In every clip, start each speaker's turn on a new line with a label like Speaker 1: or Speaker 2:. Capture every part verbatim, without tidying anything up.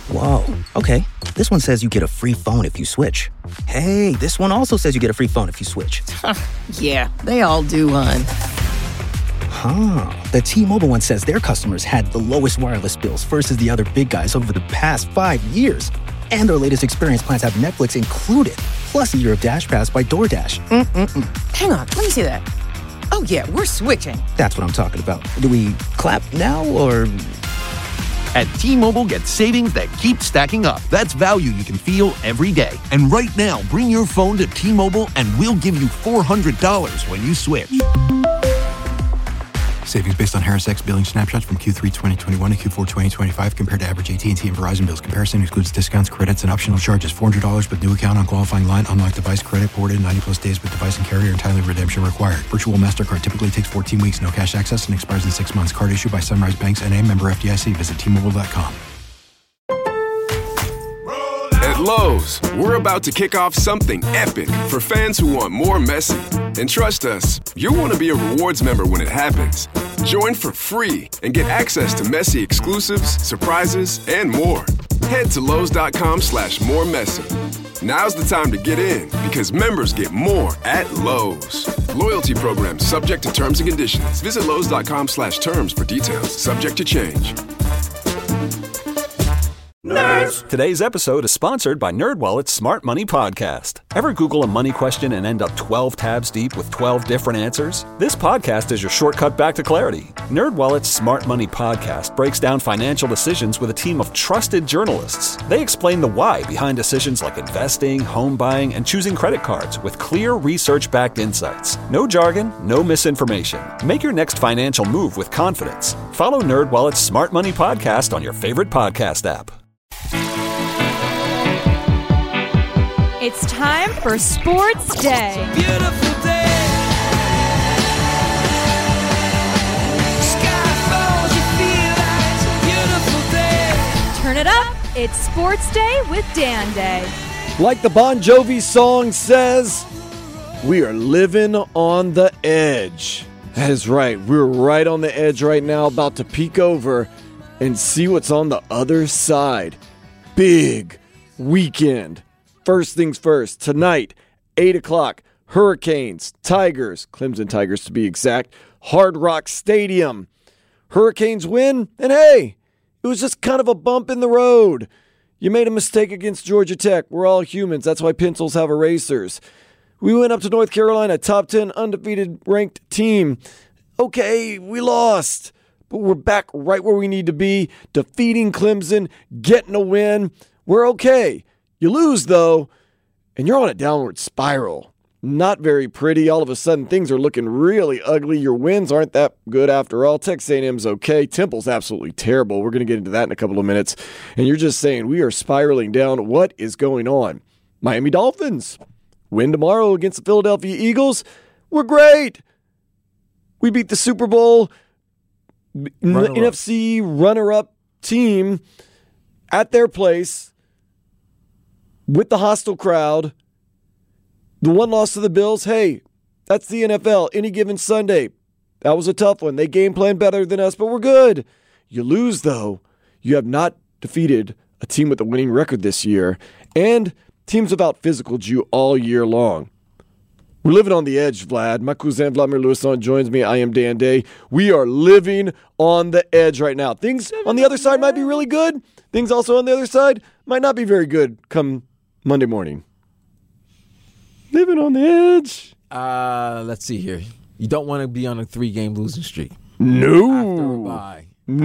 Speaker 1: Whoa, okay. This one says you get a free phone if you switch. Hey, this one also says you get a free phone if you switch.
Speaker 2: Yeah, they all do, hon.
Speaker 1: Huh. The T-Mobile one says their customers had the lowest wireless bills versus the other big guys over the past five years. And their latest experience plans have Netflix included, plus a year of Dash Pass by DoorDash. Mm-mm-mm.
Speaker 2: Hang on, let me see that. Oh, yeah, we're switching.
Speaker 1: That's what I'm talking about. Do we clap now, or...?
Speaker 3: At T-Mobile, get savings that keep stacking up. That's value you can feel every day. And right now, bring your phone to T-Mobile and we'll give you four hundred dollars when you switch.
Speaker 4: Savings based on Harris X billing snapshots from Q three twenty twenty-one to Q four twenty twenty-five compared to average A T and T and Verizon bills. Comparison excludes discounts, credits, and optional charges. four hundred dollars with new account on qualifying line. Unlocked device credit ported ninety plus days with device and carrier and timely redemption required. Virtual MasterCard typically takes fourteen weeks. No cash access and expires in six months. Card issued by Sunrise Banks N A, member F D I C. Visit T Mobile dot com.
Speaker 5: At Lowe's, we're about to kick off something epic for fans who want more Messi. And trust us, you'll want to be a rewards member when it happens. Join for free and get access to Messi exclusives, surprises, and more. Head to Lowe's.com slash more Messi. Now's the time to get in because members get more at Lowe's. Loyalty program subject to terms and conditions. Visit Lowe's.com slash terms for details. Subject to change.
Speaker 6: Nerds! Today's episode is sponsored by NerdWallet's Smart Money Podcast. Ever Google a money question and end up twelve tabs deep with twelve different answers? This podcast is your shortcut back to clarity. NerdWallet's Smart Money Podcast breaks down financial decisions with a team of trusted journalists. They explain the why behind decisions like investing, home buying, and choosing credit cards with clear research-backed insights. No jargon, no misinformation. Make your next financial move with confidence. Follow NerdWallet's Smart Money Podcast on your favorite podcast app.
Speaker 7: It's time for Sports Day.
Speaker 8: Beautiful day. Sky falls, you feel like it's a beautiful day.
Speaker 7: Turn it up. It's Sports Day with Dan Day.
Speaker 9: Like the Bon Jovi song says, we are living on the edge. That is right. We're right on the edge right now, about to peek over and see what's on the other side. Big weekend. First things first, tonight, eight o'clock, Hurricanes, Tigers, Clemson Tigers to be exact, Hard Rock Stadium. Hurricanes win, and hey, it was just kind of a bump in the road. You made a mistake against Georgia Tech. We're all humans. That's why pencils have erasers. We went up to North Carolina, top ten undefeated ranked team. Okay, we lost, but we're back right where we need to be, defeating Clemson, getting a win. We're okay. You lose, though, and you're on a downward spiral. Not very pretty. All of a sudden, things are looking really ugly. Your wins aren't that good after all. Texas A and M's okay. Temple's absolutely terrible. We're going to get into that in a couple of minutes. And you're just saying we are spiraling down. What is going on? Miami Dolphins win tomorrow against the Philadelphia Eagles. We're great. We beat the Super Bowl runner N F C runner-up team at their place with the hostile crowd. The one loss to the Bills, hey, that's the N F L. Any given Sunday, that was a tough one. They game plan better than us, but we're good. You lose, though. You have not defeated a team with a winning record this year, and teams have out-physicaled you all year long. We're living on the edge, Vlad. My cousin Vladimir Lewisson joins me. I am Dan Day. We are living on the edge right now. Things on the other side might be really good. Things also on the other side might not be very good come Monday morning. Living on the edge.
Speaker 10: Uh, let's see here. You don't want to be on a three-game losing streak.
Speaker 9: No.
Speaker 10: After a bye.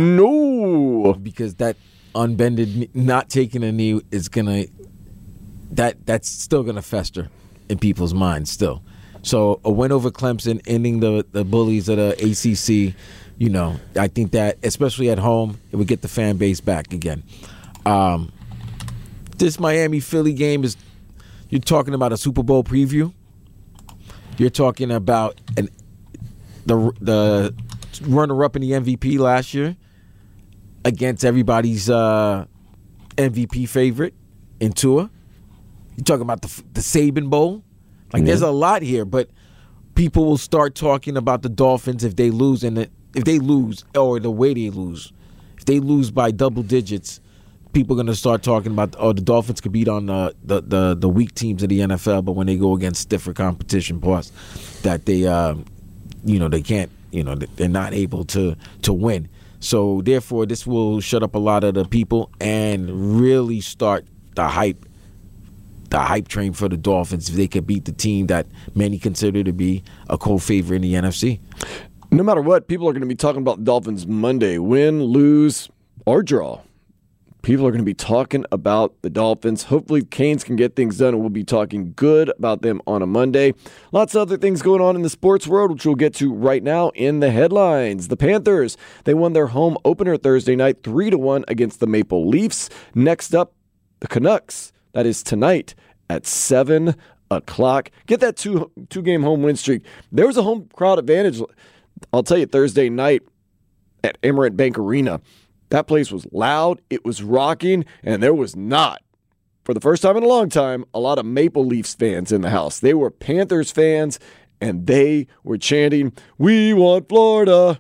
Speaker 9: No.
Speaker 10: Because that unbended, not taking a knee is going to, that that's still going to fester in people's minds still. So a win over Clemson, ending the, the bullies of the A C C, you know, I think that, especially at home, it would get the fan base back again. Um, this Miami-Philly game is, you're talking about a Super Bowl preview. You're talking about an the the runner-up in the M V P last year against everybody's uh, M V P favorite in Tua. You're talking about the the Saban Bowl. Like, mm-hmm. There's a lot here, but people will start talking about the Dolphins if they lose, and if they lose, or the way they lose. If they lose by double digits, people are going to start talking about, oh, the Dolphins could beat on the, the, the, the weak teams of the N F L, but when they go against stiffer competition, plus that they, uh, you know, they can't, you know, they're not able to to win. So therefore, this will shut up a lot of the people and really start the hype, the hype train for the Dolphins if they could beat the team that many consider to be a co-favorite in the N F C.
Speaker 9: No matter what, people are going to be talking about the Dolphins Monday. Win, lose, or draw. People are going to be talking about the Dolphins. Hopefully, Canes can get things done, and we'll be talking good about them on a Monday. Lots of other things going on in the sports world, which we'll get to right now in the headlines. The Panthers, they won their home opener Thursday night, three to one against the Maple Leafs. Next up, the Canucks. That is tonight at seven o'clock. Get that two, two-game home win streak. There was a home crowd advantage, I'll tell you, Thursday night at Emirates Bank Arena. That place was loud, it was rocking, and there was not, for the first time in a long time, a lot of Maple Leafs fans in the house. They were Panthers fans, and they were chanting, "We want Florida!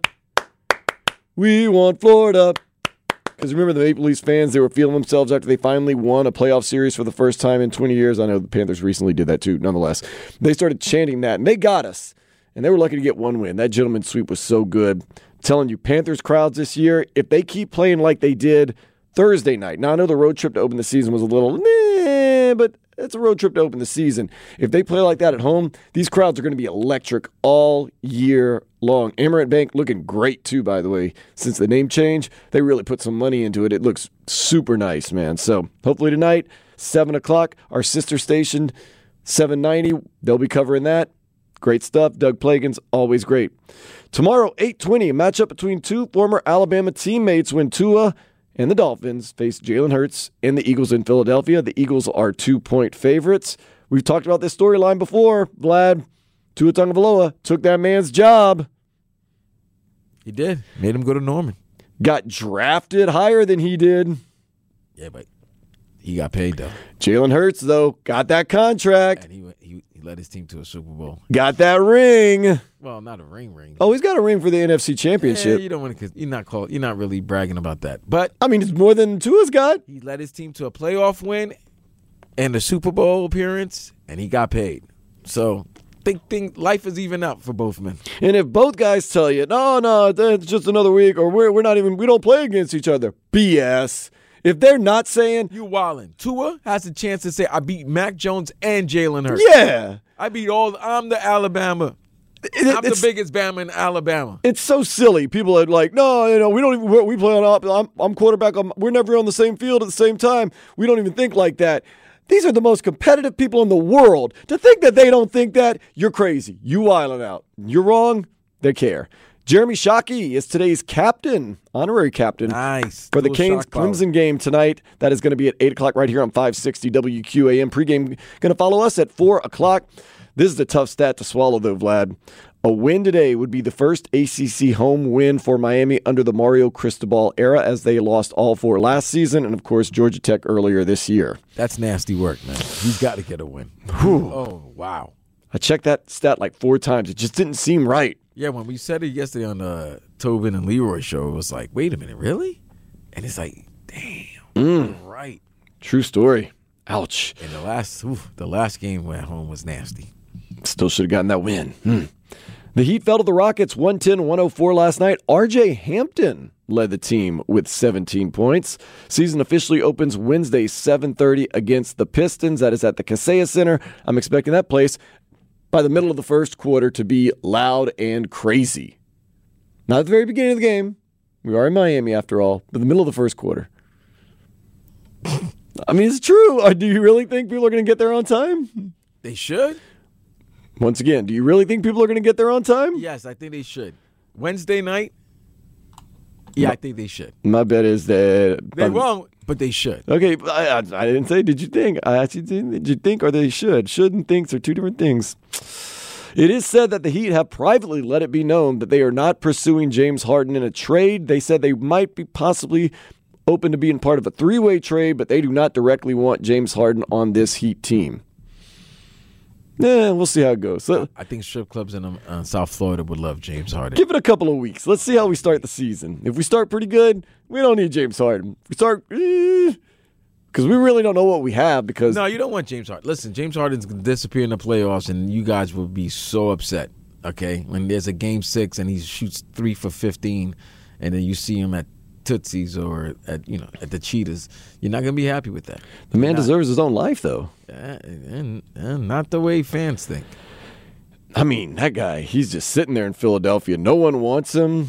Speaker 9: We want Florida!" Because remember, the Maple Leafs fans, they were feeling themselves after they finally won a playoff series for the first time in twenty years. I know the Panthers recently did that too, nonetheless. They started chanting that, and they got us. And they were lucky to get one win. That gentleman's sweep was so good. I'm telling you, Panthers crowds this year, if they keep playing like they did Thursday night. Now, I know the road trip to open the season was a little meh, but it's a road trip to open the season. If they play like that at home, these crowds are going to be electric all year long. Emirates Bank looking great, too, by the way. Since the name change, they really put some money into it. It looks super nice, man. So hopefully tonight, seven o'clock, our sister station, seven ninety, they'll be covering that. Great stuff. Doug Plagens, always great. Tomorrow, eight twenty, a matchup between two former Alabama teammates when Tua and the Dolphins face Jalen Hurts and the Eagles in Philadelphia. The Eagles are two-point favorites. We've talked about this storyline before, Vlad. Tua Tagovailoa took that man's job.
Speaker 10: He did. Made him go to Norman.
Speaker 9: Got drafted higher than he did.
Speaker 10: Yeah, but he got paid, though.
Speaker 9: Jalen Hurts, though, got that contract.
Speaker 10: And he, he, he led his team to a Super Bowl.
Speaker 9: Got that ring.
Speaker 10: Well, not a ring ring.
Speaker 9: Oh, he's got a ring for the N F C Championship.
Speaker 10: Yeah, you don't want to. You're not call, You're not really bragging about that. But
Speaker 9: I mean, it's more than Tua's got.
Speaker 10: He led his team to a playoff win and a Super Bowl appearance, and he got paid. So think, think life is even out for both men.
Speaker 9: And if both guys tell you, no, no, it's just another week, or we're we're not even, we don't play against each other, B S. If they're not saying,
Speaker 10: you wildin'. Tua has a chance to say, I beat Mac Jones and Jalen Hurts.
Speaker 9: Yeah.
Speaker 10: I beat all, I'm the Alabama. It, I'm the biggest Bama in Alabama.
Speaker 9: It's so silly. People are like, no, you know, we don't even, we play on, I'm, I'm quarterback, I'm, we're never on the same field at the same time. We don't even think like that. These are the most competitive people in the world. To think that they don't think that, you're crazy. You wildin' out. You're wrong. They care. Jeremy Shockey is today's captain, honorary captain.
Speaker 10: Nice.
Speaker 9: For the Canes Clemson game tonight. That is going to be at eight o'clock right here on five sixty W Q A M. Pregame going to follow us at four o'clock. This is a tough stat to swallow, though, Vlad. A win today would be the first A C C home win for Miami under the Mario Cristobal era, as they lost all four last season, and, of course, Georgia Tech earlier this year.
Speaker 10: That's nasty work, man. He's got to get a win.
Speaker 9: Whew.
Speaker 10: Oh, wow.
Speaker 9: I checked that stat like four times. It just didn't seem right.
Speaker 10: Yeah, when we said it yesterday on the Tobin and Leroy show, it was like, wait a minute, really? And it's like, damn,
Speaker 9: mm.
Speaker 10: right.
Speaker 9: True story. Ouch.
Speaker 10: And the last, oof, the last game at home was nasty.
Speaker 9: Still should have gotten that win. Hmm. The Heat fell to the Rockets one ten to one oh four last night. R J Hampton led the team with seventeen points. Season officially opens Wednesday, seven thirty against the Pistons. That is at the Kaseya Center. I'm expecting that place by the middle of the first quarter to be loud and crazy. Not at the very beginning of the game. We are in Miami after all, but the middle of the first quarter. I mean, it's true. Do you really think people are going to get there on time?
Speaker 10: They should.
Speaker 9: Once again, do you really think people are going to get there on time?
Speaker 10: Yes, I think they should. Wednesday night? Yeah, I think they should.
Speaker 9: My bet is that...
Speaker 10: They won't, but they should.
Speaker 9: Okay, I, I, I didn't say, did you think? I asked you, did you think or they should? Should and thinks are two different things. It is said that the Heat have privately let it be known that they are not pursuing James Harden in a trade. They said they might be possibly open to being part of a three-way trade, but they do not directly want James Harden on this Heat team. Yeah, we'll see how it goes. So,
Speaker 10: I think strip clubs in um, uh, South Florida would love James Harden.
Speaker 9: give it a couple of weeks. Let's see how we start the season. If we start pretty good, we don't need James Harden. If we start, because we really don't know what we have. Because
Speaker 10: No, you don't want James Harden. Listen, James Harden's going to disappear in the playoffs, and you guys will be so upset, okay? When there's a game six and he shoots three for fifteen, and then you see him at Tootsie's or at you know at the Cheetahs, you're not going to be happy with that.
Speaker 9: the man
Speaker 10: Not-
Speaker 9: deserves his own life, though.
Speaker 10: Uh, and, and not the way fans think.
Speaker 9: I mean, that guy, he's just sitting there in Philadelphia. No one wants him,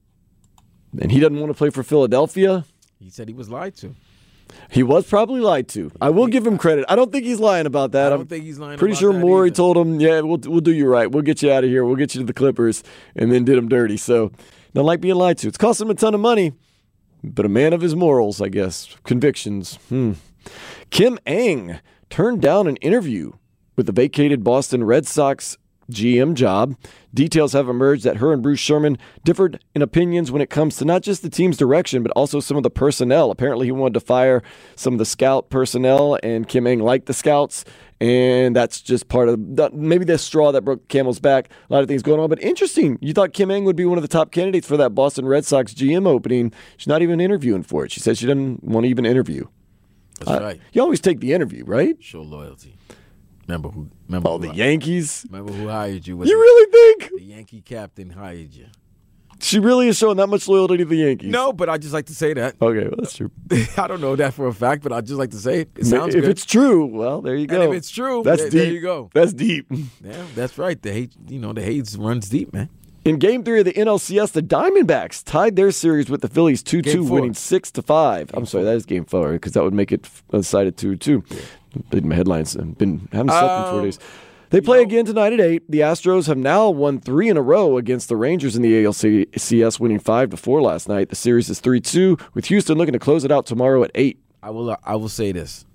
Speaker 9: and he doesn't want to play for Philadelphia.
Speaker 10: He said he was lied to.
Speaker 9: He was probably lied to. I will give him credit. I don't think he's lying about that.
Speaker 10: I don't
Speaker 9: I'm
Speaker 10: think he's lying
Speaker 9: Pretty
Speaker 10: about
Speaker 9: sure
Speaker 10: that
Speaker 9: Morey
Speaker 10: either.
Speaker 9: told him, yeah, we'll we'll do you right. We'll get you out of here. We'll get you to the Clippers, and then did him dirty. So, don't like being lied to. It's cost him a ton of money, but a man of his morals, I guess. Convictions. Hmm. Kim Ng turned down an interview with the vacated Boston Red Sox G M job. Details have emerged that her and Bruce Sherman differed in opinions when it comes to not just the team's direction, but also some of the personnel. Apparently, he wanted to fire some of the scout personnel, and Kim Ng liked the scouts, and that's just part of the, maybe the straw that broke the camel's back. A lot of things going on, but interesting. You thought Kim Ng would be one of the top candidates for that Boston Red Sox G M opening. She's not even interviewing for it. She said she doesn't want to even interview.
Speaker 10: That's
Speaker 9: Uh,
Speaker 10: right.
Speaker 9: You always take the interview, right?
Speaker 10: Show loyalty. Remember who? Remember
Speaker 9: Oh,
Speaker 10: who
Speaker 9: the
Speaker 10: hi-
Speaker 9: Yankees.
Speaker 10: Remember who hired you? Was
Speaker 9: You
Speaker 10: it-
Speaker 9: really think
Speaker 10: the Yankee captain hired you?
Speaker 9: she really is showing that much loyalty to the Yankees?
Speaker 10: No, but I just like to say that.
Speaker 9: Okay, well, that's true.
Speaker 10: I don't know that for a fact, but I just like to say it. It sounds
Speaker 9: if
Speaker 10: good.
Speaker 9: it's true, well, there you go.
Speaker 10: And if it's true,
Speaker 9: that's
Speaker 10: there,
Speaker 9: deep.
Speaker 10: there you go.
Speaker 9: That's deep.
Speaker 10: Yeah, that's right. The hate, you know, the hate runs deep, man.
Speaker 9: In Game Three of the N L C S, the Diamondbacks tied their series with the Phillies two two,
Speaker 10: Game four.
Speaker 9: winning six to five. I'm sorry, that is Game Four because that would make it uh, decided two two. Been my headlines. I've been haven't slept in four
Speaker 10: Um,
Speaker 9: days. They play
Speaker 10: know-
Speaker 9: again tonight at eight. The Astros have now won three in a row against the Rangers in the A L C S, winning five to four last night. The series is three two, with Houston looking to close it out tomorrow at eight.
Speaker 10: I will. Uh, I will say this.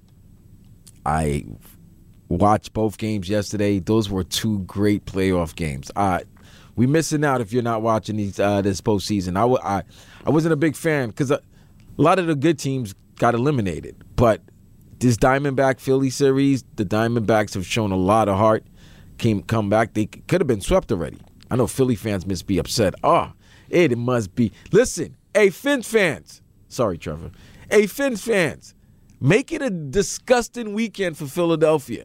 Speaker 10: I watched both games yesterday. Those were two great playoff games. Uh, we missing out if you're not watching these uh, this postseason. I, w- I I wasn't a big fan because a, a lot of the good teams got eliminated. But this Diamondback Philly series, the Diamondbacks have shown a lot of heart. Came come back. They c- could have been swept already. I know Philly fans must be upset. Oh, it must be. Listen, hey, Fins fans. Sorry, Trevor. Hey, Fins fans. Make it a disgusting weekend for Philadelphia.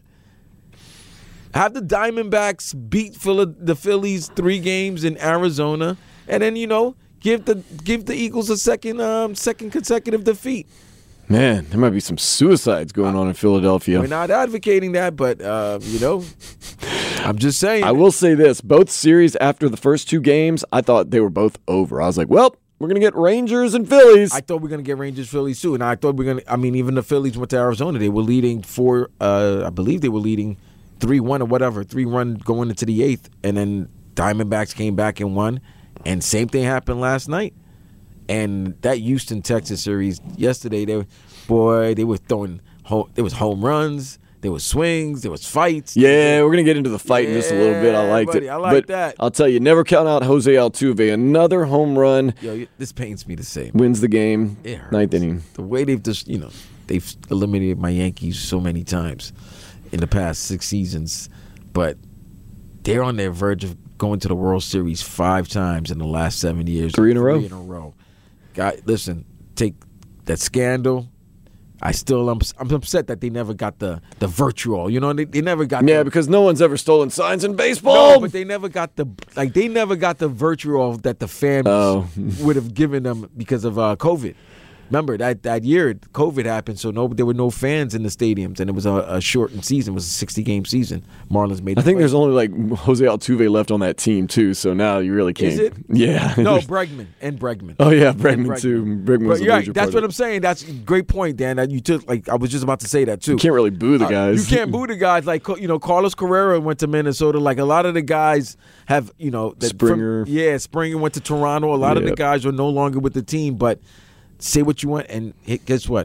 Speaker 10: Have the Diamondbacks beat Phila- the Phillies three games in Arizona, and then you know give the give the Eagles a second um, second consecutive defeat.
Speaker 9: Man, there might be some suicides going on in Philadelphia.
Speaker 10: We're not advocating that, but uh, you know, I'm just saying.
Speaker 9: I will say this: both series after the first two games, I thought they were both over. I was like, well, we're gonna get Rangers and Phillies.
Speaker 10: I thought we were gonna get Rangers Phillies too, and I thought we are gonna. I mean, even the Phillies went to Arizona. They were leading four. Uh, I believe they were leading three one or whatever, three run going into the eighth, and then Diamondbacks came back and won. And same thing happened last night. And that Houston Texas series yesterday, they were, boy, they were throwing. Home, there was home runs. There was swings. There was fights.
Speaker 9: Yeah, we're going to get into the fight in just a little bit. I liked
Speaker 10: buddy,
Speaker 9: it.
Speaker 10: I like
Speaker 9: but
Speaker 10: that.
Speaker 9: I'll tell you, never count out Jose Altuve. Another home run.
Speaker 10: Yo, this pains me to say.
Speaker 9: Wins the game.
Speaker 10: It hurts.
Speaker 9: Ninth inning.
Speaker 10: The way they've just, you know, they've eliminated my Yankees so many times in the past six seasons, but they're on their verge of going to the World Series five times in the last seven years.
Speaker 9: Three in a row.
Speaker 10: Three in a row. God, listen, take that scandal. I still, I'm, I'm upset that they never got the the virtual. You know, they, they never got.
Speaker 9: Yeah,
Speaker 10: the,
Speaker 9: because no one's ever stolen signs in baseball.
Speaker 10: No, but they never got the like. They never got the virtual that the fans
Speaker 9: Oh.
Speaker 10: would have given them because of uh, COVID. Remember that that year COVID happened, so no, there were no fans in the stadiums, and it was a, a shortened season. It was a sixty game season. Marlins made.
Speaker 9: I
Speaker 10: the
Speaker 9: think
Speaker 10: play.
Speaker 9: there's only like Jose Altuve left on that team too, so now you really can't.
Speaker 10: Is it?
Speaker 9: Yeah.
Speaker 10: No, Bregman and Bregman.
Speaker 9: Oh yeah,
Speaker 10: And
Speaker 9: Bregman, too. Bregman was
Speaker 10: But
Speaker 9: a
Speaker 10: yeah,
Speaker 9: major
Speaker 10: that's
Speaker 9: part
Speaker 10: what
Speaker 9: of
Speaker 10: I'm saying. That's a great point, Dan. That you took. Like I was just about to say that too.
Speaker 9: You can't really boo the
Speaker 10: Uh,
Speaker 9: guys.
Speaker 10: you can't boo the guys. Like you know, Carlos Carrera went to Minnesota. Like a lot of the guys have, you know, that
Speaker 9: Springer.
Speaker 10: From, yeah, Springer went to Toronto. A lot of the
Speaker 9: Yep.
Speaker 10: guys are no longer with the team. But say what you want, and hey, guess what?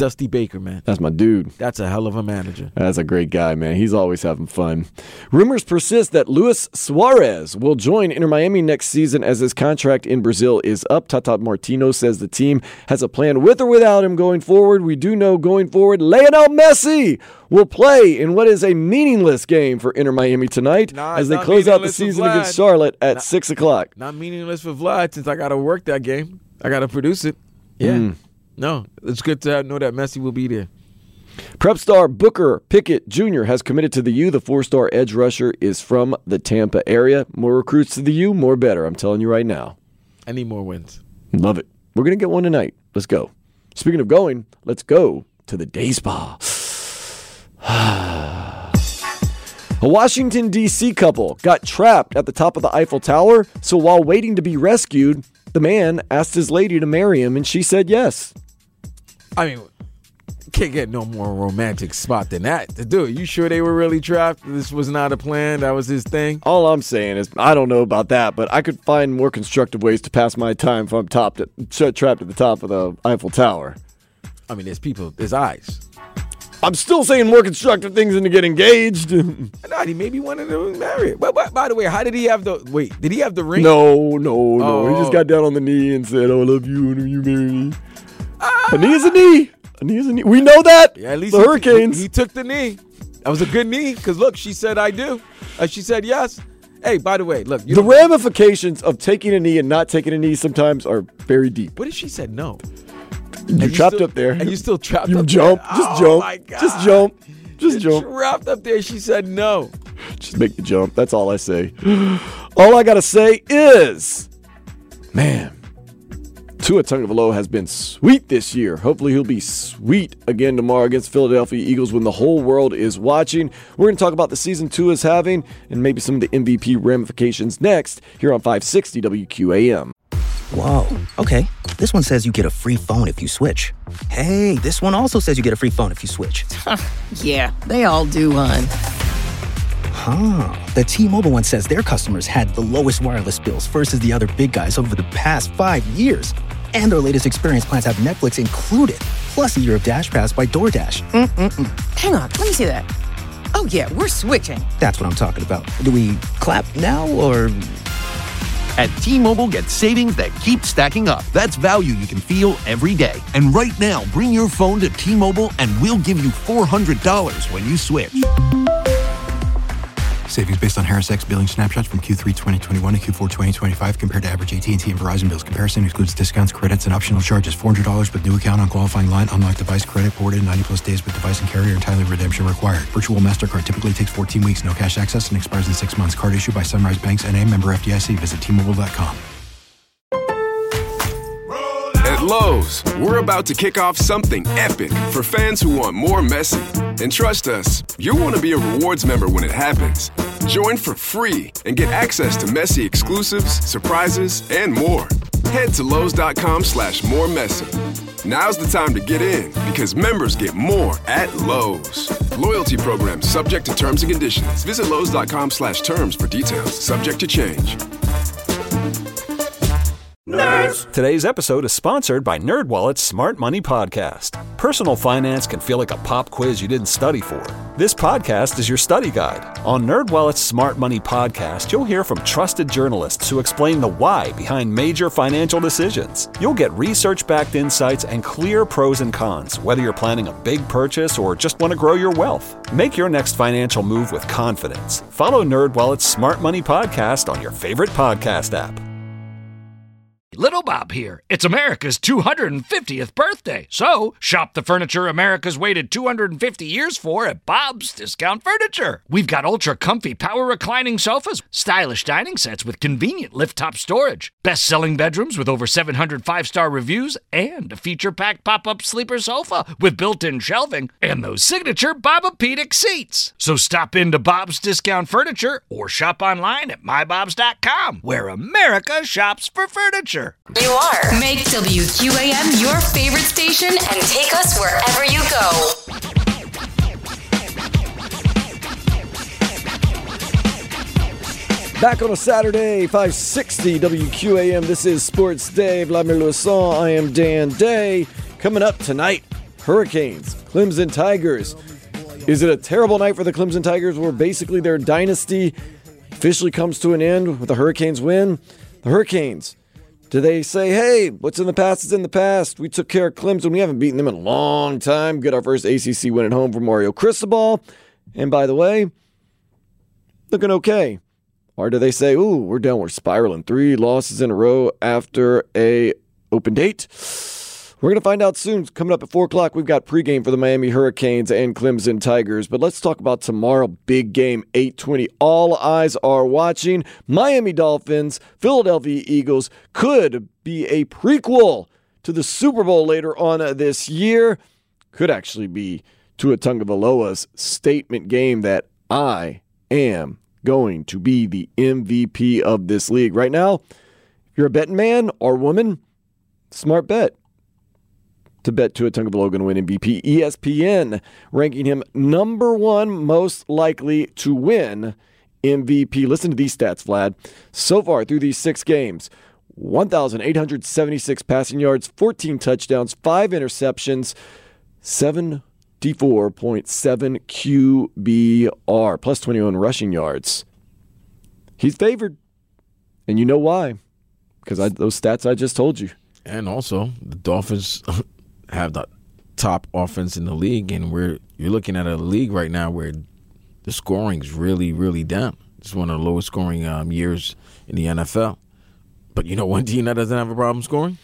Speaker 10: Dusty Baker, man.
Speaker 9: That's my dude.
Speaker 10: That's a hell of a manager.
Speaker 9: That's a great guy, man. He's always having fun. Rumors persist that Luis Suarez will join Inter Miami next season as his contract in Brazil is up. Tata Martino says the team has a plan with or without him going forward. We do know going forward, Lionel Messi will play in what is a meaningless game for Inter Miami tonight
Speaker 10: nah,
Speaker 9: as they
Speaker 10: close
Speaker 9: close out the season against Charlotte at not, six o'clock.
Speaker 10: Not meaningless for Vlad since I got to work that game. I got to produce it. Yeah. Mm. No, it's good to know that Messi will be there.
Speaker 9: Prep star Booker Pickett Junior has committed to the U. The four-star edge rusher is from the Tampa area. More recruits to the U, more better. I'm telling you right now.
Speaker 10: I need more wins.
Speaker 9: Love it. We're going to get one tonight. Let's go. Speaking of going, let's go to the day spa. A Washington, D C couple got trapped at the top of the Eiffel Tower, so while waiting to be rescued, the man asked his lady to marry him, and she said yes.
Speaker 10: I mean, can't get no more romantic spot than that to do it. You sure they were really trapped? This was not a plan? That was his thing?
Speaker 9: All I'm saying is, I don't know about that, but I could find more constructive ways to pass my time if I'm topped at, trapped at the top of the Eiffel Tower.
Speaker 10: I mean, there's people, there's eyes.
Speaker 9: I'm still saying more constructive things than to get engaged.
Speaker 10: No, he maybe wanted to marry it. But, but by the way, how did he have the wait? Did he have the ring?
Speaker 9: No, no, no.
Speaker 10: Oh.
Speaker 9: He just got down on the knee and said, "Oh, I love you, and will you marry me?" Ah. A knee is a knee. A knee is a knee. We know that.
Speaker 10: Yeah, at least
Speaker 9: the
Speaker 10: he,
Speaker 9: Hurricanes.
Speaker 10: He, he took the knee. That was a good knee because look, she said I do. Uh, she said yes. Hey, by the way, look. You
Speaker 9: the ramifications of taking a knee and not taking a knee sometimes are very deep.
Speaker 10: What if she said no?
Speaker 9: You're
Speaker 10: and
Speaker 9: trapped
Speaker 10: you still,
Speaker 9: up there.
Speaker 10: And you still trapped
Speaker 9: you
Speaker 10: up
Speaker 9: jump.
Speaker 10: there.
Speaker 9: Just
Speaker 10: oh
Speaker 9: jump.
Speaker 10: My God.
Speaker 9: Just jump. Just
Speaker 10: You're
Speaker 9: jump.
Speaker 10: Trapped up there. She said no.
Speaker 9: Just make the jump. That's all I say. All I got to say is, man, Tua Tagovailoa has been sweet this year. Hopefully he'll be sweet again tomorrow against Philadelphia Eagles when the whole world is watching. We're going to talk about the season Tua is having and maybe some of the M V P ramifications next here on five sixty W Q A M.
Speaker 1: Whoa, okay. This one says you get a free phone if you switch. Hey, this one also says you get a free phone if you switch.
Speaker 2: Yeah, they all do, hon.
Speaker 1: Huh. The T-Mobile one says their customers had the lowest wireless bills versus the other big guys over the past five years. And their latest experience plans have Netflix included, plus a year of Dash Pass by DoorDash. Mm-mm-mm.
Speaker 2: Hang on, let me see that. Oh, yeah, we're switching.
Speaker 1: That's what I'm talking about. Do we clap now, or...
Speaker 3: At T-Mobile, get savings that keep stacking up. That's value you can feel every day. And right now, bring your phone to T-Mobile and we'll give you four hundred dollars when you switch.
Speaker 4: Savings based on Harris X billing snapshots from Q three twenty twenty-one to Q four twenty twenty-five compared to average A T and T and Verizon bills. Comparison excludes discounts, credits, and optional charges. four hundred dollars with new account on qualifying line. Unlocked device credit ported ninety plus days with device and carrier and timely redemption required. Virtual MasterCard typically takes fourteen weeks. No cash access and expires in six months. Card issued by Sunrise Banks N A, member F D I C. Visit T Mobile dot com.
Speaker 5: At Lowe's, we're about to kick off something epic for fans who want more Messi. And trust us, you'll want to be a rewards member when it happens. Join for free and get access to Messi exclusives, surprises, and more. Head to Lowe's.com slash more Messi. Now's the time to get in because members get more at Lowe's. Loyalty program subject to terms and conditions. Visit Lowe's.com slash terms for details. Subject to change.
Speaker 6: Nerds! Today's episode is sponsored by NerdWallet's Smart Money Podcast. Personal finance can feel like a pop quiz you didn't study for. This podcast is your study guide. On NerdWallet's Smart Money Podcast, you'll hear from trusted journalists who explain the why behind major financial decisions. You'll get research-backed insights and clear pros and cons, whether you're planning a big purchase or just want to grow your wealth. Make your next financial move with confidence. Follow NerdWallet's Smart Money Podcast on your favorite podcast app.
Speaker 11: Little Bob here. It's America's two hundred fiftieth birthday. So, shop the furniture America's waited two hundred fifty years for at Bob's Discount Furniture. We've got ultra comfy power reclining sofas, stylish dining sets with convenient lift-top storage, best-selling bedrooms with over seven hundred five-star reviews, and a feature-packed pop-up sleeper sofa with built-in shelving, and those signature Bob-O-Pedic seats. So stop into Bob's Discount Furniture or shop online at my bobs dot com, where America shops for furniture.
Speaker 12: You are. Make W Q A M your favorite station and take us wherever you go.
Speaker 9: Back on a Saturday, five sixty W Q A M. This is Sports Day. Vladimir Luisson. I am Dan Day. Coming up tonight, Hurricanes, Clemson Tigers. Is it a terrible night for the Clemson Tigers where basically their dynasty officially comes to an end with the Hurricanes win? The Hurricanes, do they say, hey, what's in the past is in the past. We took care of Clemson. We haven't beaten them in a long time. Get our first A C C win at home for Mario Cristobal. And by the way, looking okay. Or do they say, ooh, we're downward spiraling. Three losses in a row after a open date? We're going to find out soon. Coming up at four o'clock, we've got pregame for the Miami Hurricanes and Clemson Tigers. But let's talk about tomorrow. Big game, eight twenty. All eyes are watching. Miami Dolphins, Philadelphia Eagles could be a prequel to the Super Bowl later on this year. Could actually be Tua Tagovailoa's statement game that I am going to be the M V P of this league. Right now, if you're a betting man or woman, smart bet to bet Tua Tagovailoa going to win M V P. E S P N ranking him number one most likely to win M V P. Listen to these stats, Vlad. So far through these six games, one thousand eight hundred seventy-six passing yards, fourteen touchdowns, five interceptions, seventy-four point seven Q B R, plus twenty-one rushing yards. He's favored, and you know why. Because I, those stats I just told you.
Speaker 10: And also, the Dolphins have the top offense in the league, and we're you're looking at a league right now where the scoring's really, really down. It's one of the lowest scoring um, years in the N F L. But you know one team that doesn't have a problem scoring?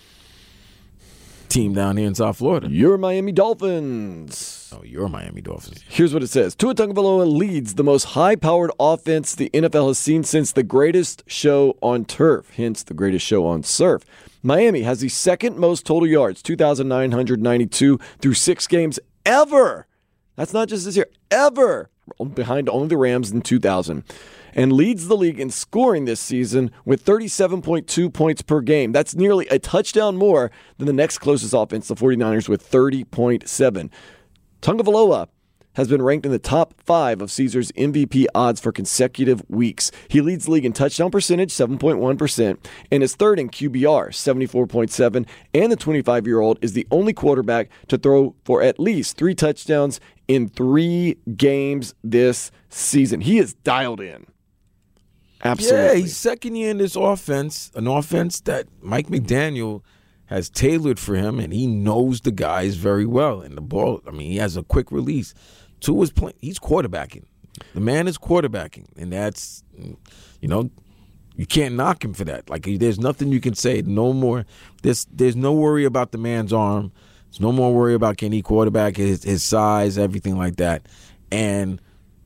Speaker 10: Team down here in South Florida.
Speaker 9: Your Miami Dolphins.
Speaker 10: Oh, your Miami Dolphins.
Speaker 9: Here's what it says. Tua Tagovailoa leads the most high-powered offense the N F L has seen since the greatest show on turf, hence the greatest show on surf. Miami has the second most total yards, two thousand nine hundred ninety-two, through six games ever. That's not just this year, ever. Behind only the Rams in two thousand. And leads the league in scoring this season with thirty-seven point two points per game. That's nearly a touchdown more than the next closest offense, the 49ers, with thirty point seven. Tagovailoa has been ranked in the top five of Caesars M V P odds for consecutive weeks. He leads the league in touchdown percentage, seven point one percent, and is third in Q B R, seventy-four point seven, and the twenty-five-year-old is the only quarterback to throw for at least three touchdowns in three games this season. He is dialed in. Absolutely.
Speaker 10: Yeah, he's second year in this offense, an offense that Mike McDaniel has tailored for him, and he knows the guys very well. And the ball, I mean, he has a quick release. Two is playing. He's quarterbacking. The man is quarterbacking, and that's, you know, you can't knock him for that. Like, there's nothing you can say. No more. There's there's no worry about the man's arm. There's no more worry about can he quarterback, his his size, everything like that. And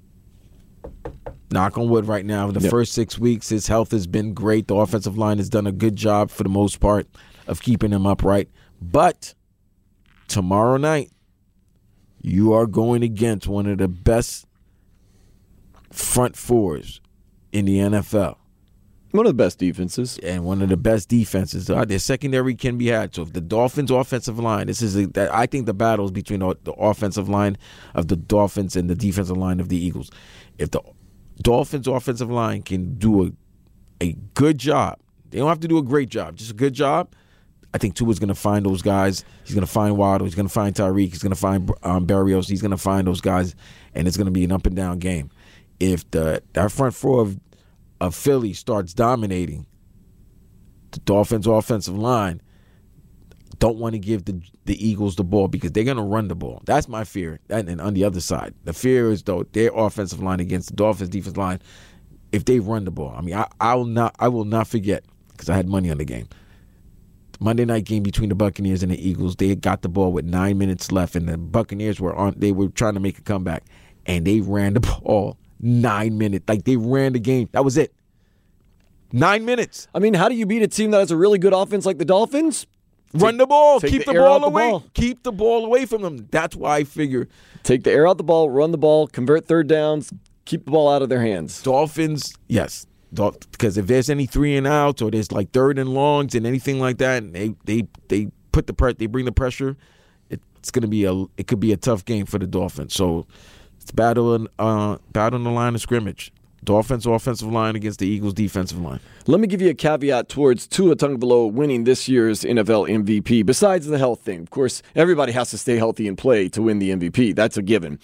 Speaker 10: knock on wood right now, the yep. first six weeks, his health has been great. The offensive line has done a good job for the most part of keeping him upright. But tomorrow night, you are going against one of the best front fours in the N F L.
Speaker 9: One of the best defenses.
Speaker 10: And one of the best defenses. Uh, their secondary can be had. So if the Dolphins' offensive line, this is, a, I think the battle is between the, the offensive line of the Dolphins and the defensive line of the Eagles. If the Dolphins' offensive line can do a, a good job, they don't have to do a great job, just a good job, I think Tua's going to find those guys. He's going to find Waddle. He's going to find Tyreek. He's going to find um, Berrios. He's going to find those guys, and it's going to be an up-and-down game. If the that front four of, of Philly starts dominating, the Dolphins' offensive line don't want to give the the Eagles the ball because they're going to run the ball. That's my fear. And, and on the other side, the fear is, though, their offensive line against the Dolphins' defensive line, if they run the ball. I mean, I, I will not I will not forget, because I had money on the game. Monday night game between the Buccaneers and the Eagles, they got the ball with nine minutes left, and the Buccaneers were on. They were trying to make a comeback, and they ran the ball nine minutes. Like, they ran the game. That was it. Nine minutes.
Speaker 9: I mean, how do you beat a team that has a really good offense like the Dolphins?
Speaker 10: Run the ball. Keep the,
Speaker 9: the
Speaker 10: ball away.
Speaker 9: The ball.
Speaker 10: Keep the ball away from them. That's why I figure.
Speaker 9: Take the air out the ball, run the ball, convert third downs, keep the ball out of their hands.
Speaker 10: Dolphins, yes. Because if there's any three and outs or there's like third and longs and anything like that, and they they they put the pre- they bring the pressure, it's gonna be a it could be a tough game for the Dolphins. So it's battle uh battle on the line of scrimmage. Dolphins offensive line against the Eagles defensive line.
Speaker 9: Let me give you a caveat towards Tua Tagovailoa winning this year's N F L M V P, besides the health thing. Of course, everybody has to stay healthy and play to win the M V P. That's a given.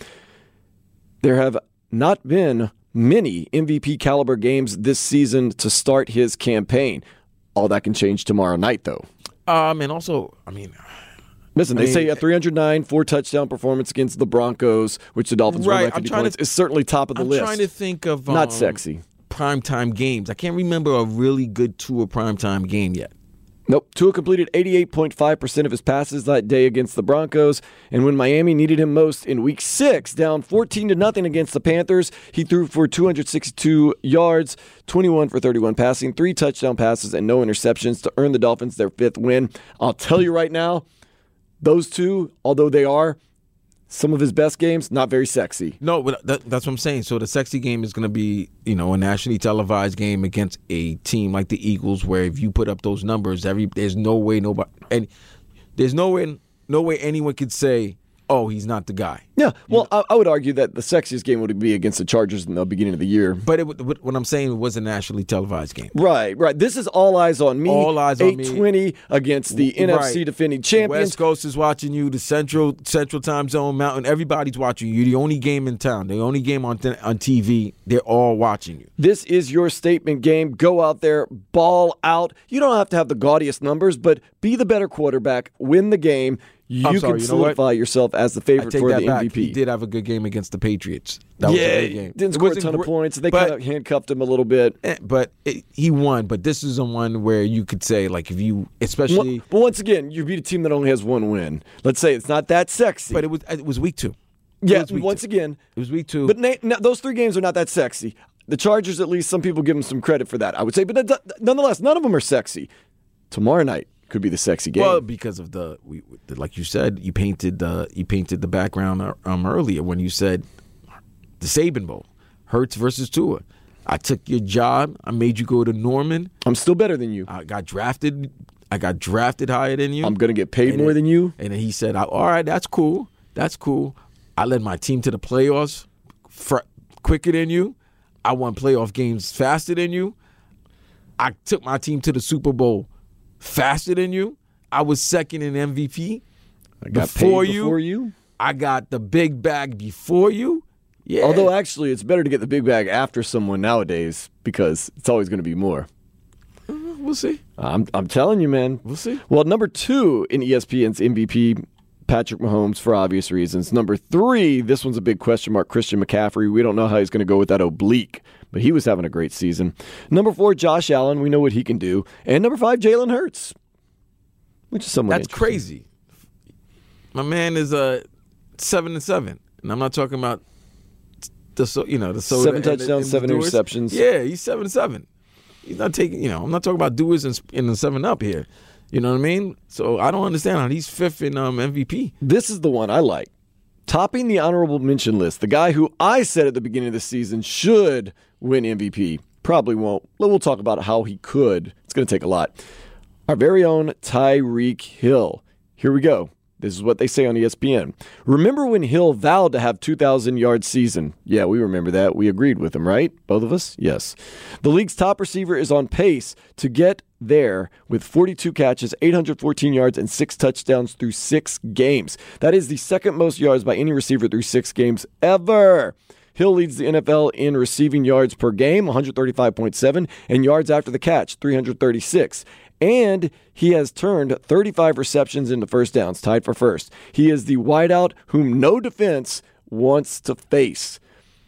Speaker 9: There have not been many M V P caliber games this season to start his campaign. All that can change tomorrow night, though.
Speaker 10: Um, and also, I mean...
Speaker 9: Listen,
Speaker 10: I
Speaker 9: they
Speaker 10: mean,
Speaker 9: say a three hundred nine, four-touchdown performance against the Broncos, which the Dolphins
Speaker 10: right,
Speaker 9: won by fifty points,
Speaker 10: to,
Speaker 9: is certainly top of the
Speaker 10: I'm
Speaker 9: list.
Speaker 10: I'm trying to think of...
Speaker 9: Not
Speaker 10: um,
Speaker 9: sexy.
Speaker 10: Primetime games. I can't remember a really good Tua primetime game yet.
Speaker 9: Nope. Tua completed eighty-eight point five percent of his passes that day against the Broncos, and when Miami needed him most in Week Six, down fourteen to nothing against the Panthers, he threw for two hundred sixty-two yards, twenty-one for thirty-one passing, three touchdown passes, and no interceptions to earn the Dolphins their fifth win. I'll tell you right now, those two, although they are some of his best games, not very sexy.
Speaker 10: No, but that, that's what I'm saying. So the sexy game is going to be, you know, a nationally televised game against a team like the Eagles, where if you put up those numbers, every there's no way nobody, and there's no way, no way anyone could say, oh, he's not the guy.
Speaker 9: Yeah, well, I, I would argue that the sexiest game would be against the Chargers in the beginning of the year.
Speaker 10: But it, what I'm saying, it was a nationally televised game.
Speaker 9: Right, right. This is all eyes on me.
Speaker 10: All eyes on me.
Speaker 9: eight twenty against the
Speaker 10: Right.
Speaker 9: N F C defending champions.
Speaker 10: West Coast is watching you. The Central Central Time Zone, Mountain, everybody's watching you. You're the only game in town. The only game on th- on T V. They're all watching you.
Speaker 9: This is your statement game. Go out there, ball out. You don't have to have the gaudiest numbers, but be the better quarterback. Win the game. You
Speaker 10: I'm
Speaker 9: can
Speaker 10: sorry, you know
Speaker 9: solidify
Speaker 10: what?
Speaker 9: yourself as the
Speaker 10: I
Speaker 9: favorite
Speaker 10: take
Speaker 9: for
Speaker 10: that
Speaker 9: the
Speaker 10: back.
Speaker 9: M V P.
Speaker 10: He did have a good game against the Patriots. That was
Speaker 9: yeah,
Speaker 10: a great game.
Speaker 9: didn't
Speaker 10: It
Speaker 9: score a
Speaker 10: wasn't
Speaker 9: ton of
Speaker 10: gr-
Speaker 9: points. They
Speaker 10: but-
Speaker 9: kind of handcuffed him a little bit.
Speaker 10: Eh, But it, he won. But this is a one where you could say, like, if you, especially.
Speaker 9: But once again, you beat a team that only has one win. Let's say it's not that sexy.
Speaker 10: But it was it was week two.
Speaker 9: Yeah,
Speaker 10: It was week
Speaker 9: once
Speaker 10: two.
Speaker 9: again.
Speaker 10: It was week two.
Speaker 9: But na- na- those three games are not that sexy. The Chargers, at least, some people give them some credit for that, I would say. But that- nonetheless, none of them are sexy. Tomorrow night could be the sexy game.
Speaker 10: Well, because of the, we, like you said, you painted the you painted the background um, earlier when you said the Saban Bowl, Hurts versus Tua. I took your job. I made you go to Norman.
Speaker 9: I'm still better than you.
Speaker 10: I got drafted. I got drafted higher than you.
Speaker 9: I'm going to get paid
Speaker 10: And
Speaker 9: more
Speaker 10: then-
Speaker 9: than you.
Speaker 10: And then he said, all right, that's cool. That's cool. I led my team to the playoffs fr- quicker than you. I won playoff games faster than you. I took my team to the Super Bowl faster than you. I was second in M V P
Speaker 9: I got
Speaker 10: before
Speaker 9: paid
Speaker 10: you.
Speaker 9: before you.
Speaker 10: I got the big bag before you. Yeah.
Speaker 9: Although, actually, it's better to get the big bag after someone nowadays because it's always going to be more.
Speaker 10: We'll see.
Speaker 9: I'm, I'm telling you, man.
Speaker 10: We'll see.
Speaker 9: Well, number two in E S P N's M V P, Patrick Mahomes, for obvious reasons. Number three, this one's a big question mark, Christian McCaffrey. We don't know how he's going to go with that oblique, but he was having a great season. Number four, Josh Allen. We know what he can do. And number five, Jalen Hurts, which is somewhat
Speaker 10: That's crazy. My man is uh, seven and seven, and I'm not talking about the so you know the soda
Speaker 9: Seven
Speaker 10: and the-
Speaker 9: touchdowns,
Speaker 10: and the
Speaker 9: seven
Speaker 10: doers.
Speaker 9: interceptions.
Speaker 10: Yeah, he's seven and seven. He's not taking you know. I'm not talking about doers and in the seven up here. You know what I mean? So I don't understand how he's fifth in um, M V P.
Speaker 9: This is the one I like. Topping the honorable mention list, the guy who I said at the beginning of the season should win M V P. Probably won't. We'll talk about how he could. It's going to take a lot. Our very own Tyreek Hill. Here we go. This is what they say on E S P N. Remember when Hill vowed to have two thousand yard season? Yeah, we remember that. We agreed with him, right? Both of us? Yes. The league's top receiver is on pace to get there with forty-two catches, eight hundred fourteen yards, and six touchdowns through six games. That is the second most yards by any receiver through six games ever. Hill leads the N F L in receiving yards per game, one thirty-five point seven, and yards after the catch, three hundred thirty-six. And he has turned thirty-five receptions into first downs, tied for first. He is the wideout whom no defense wants to face.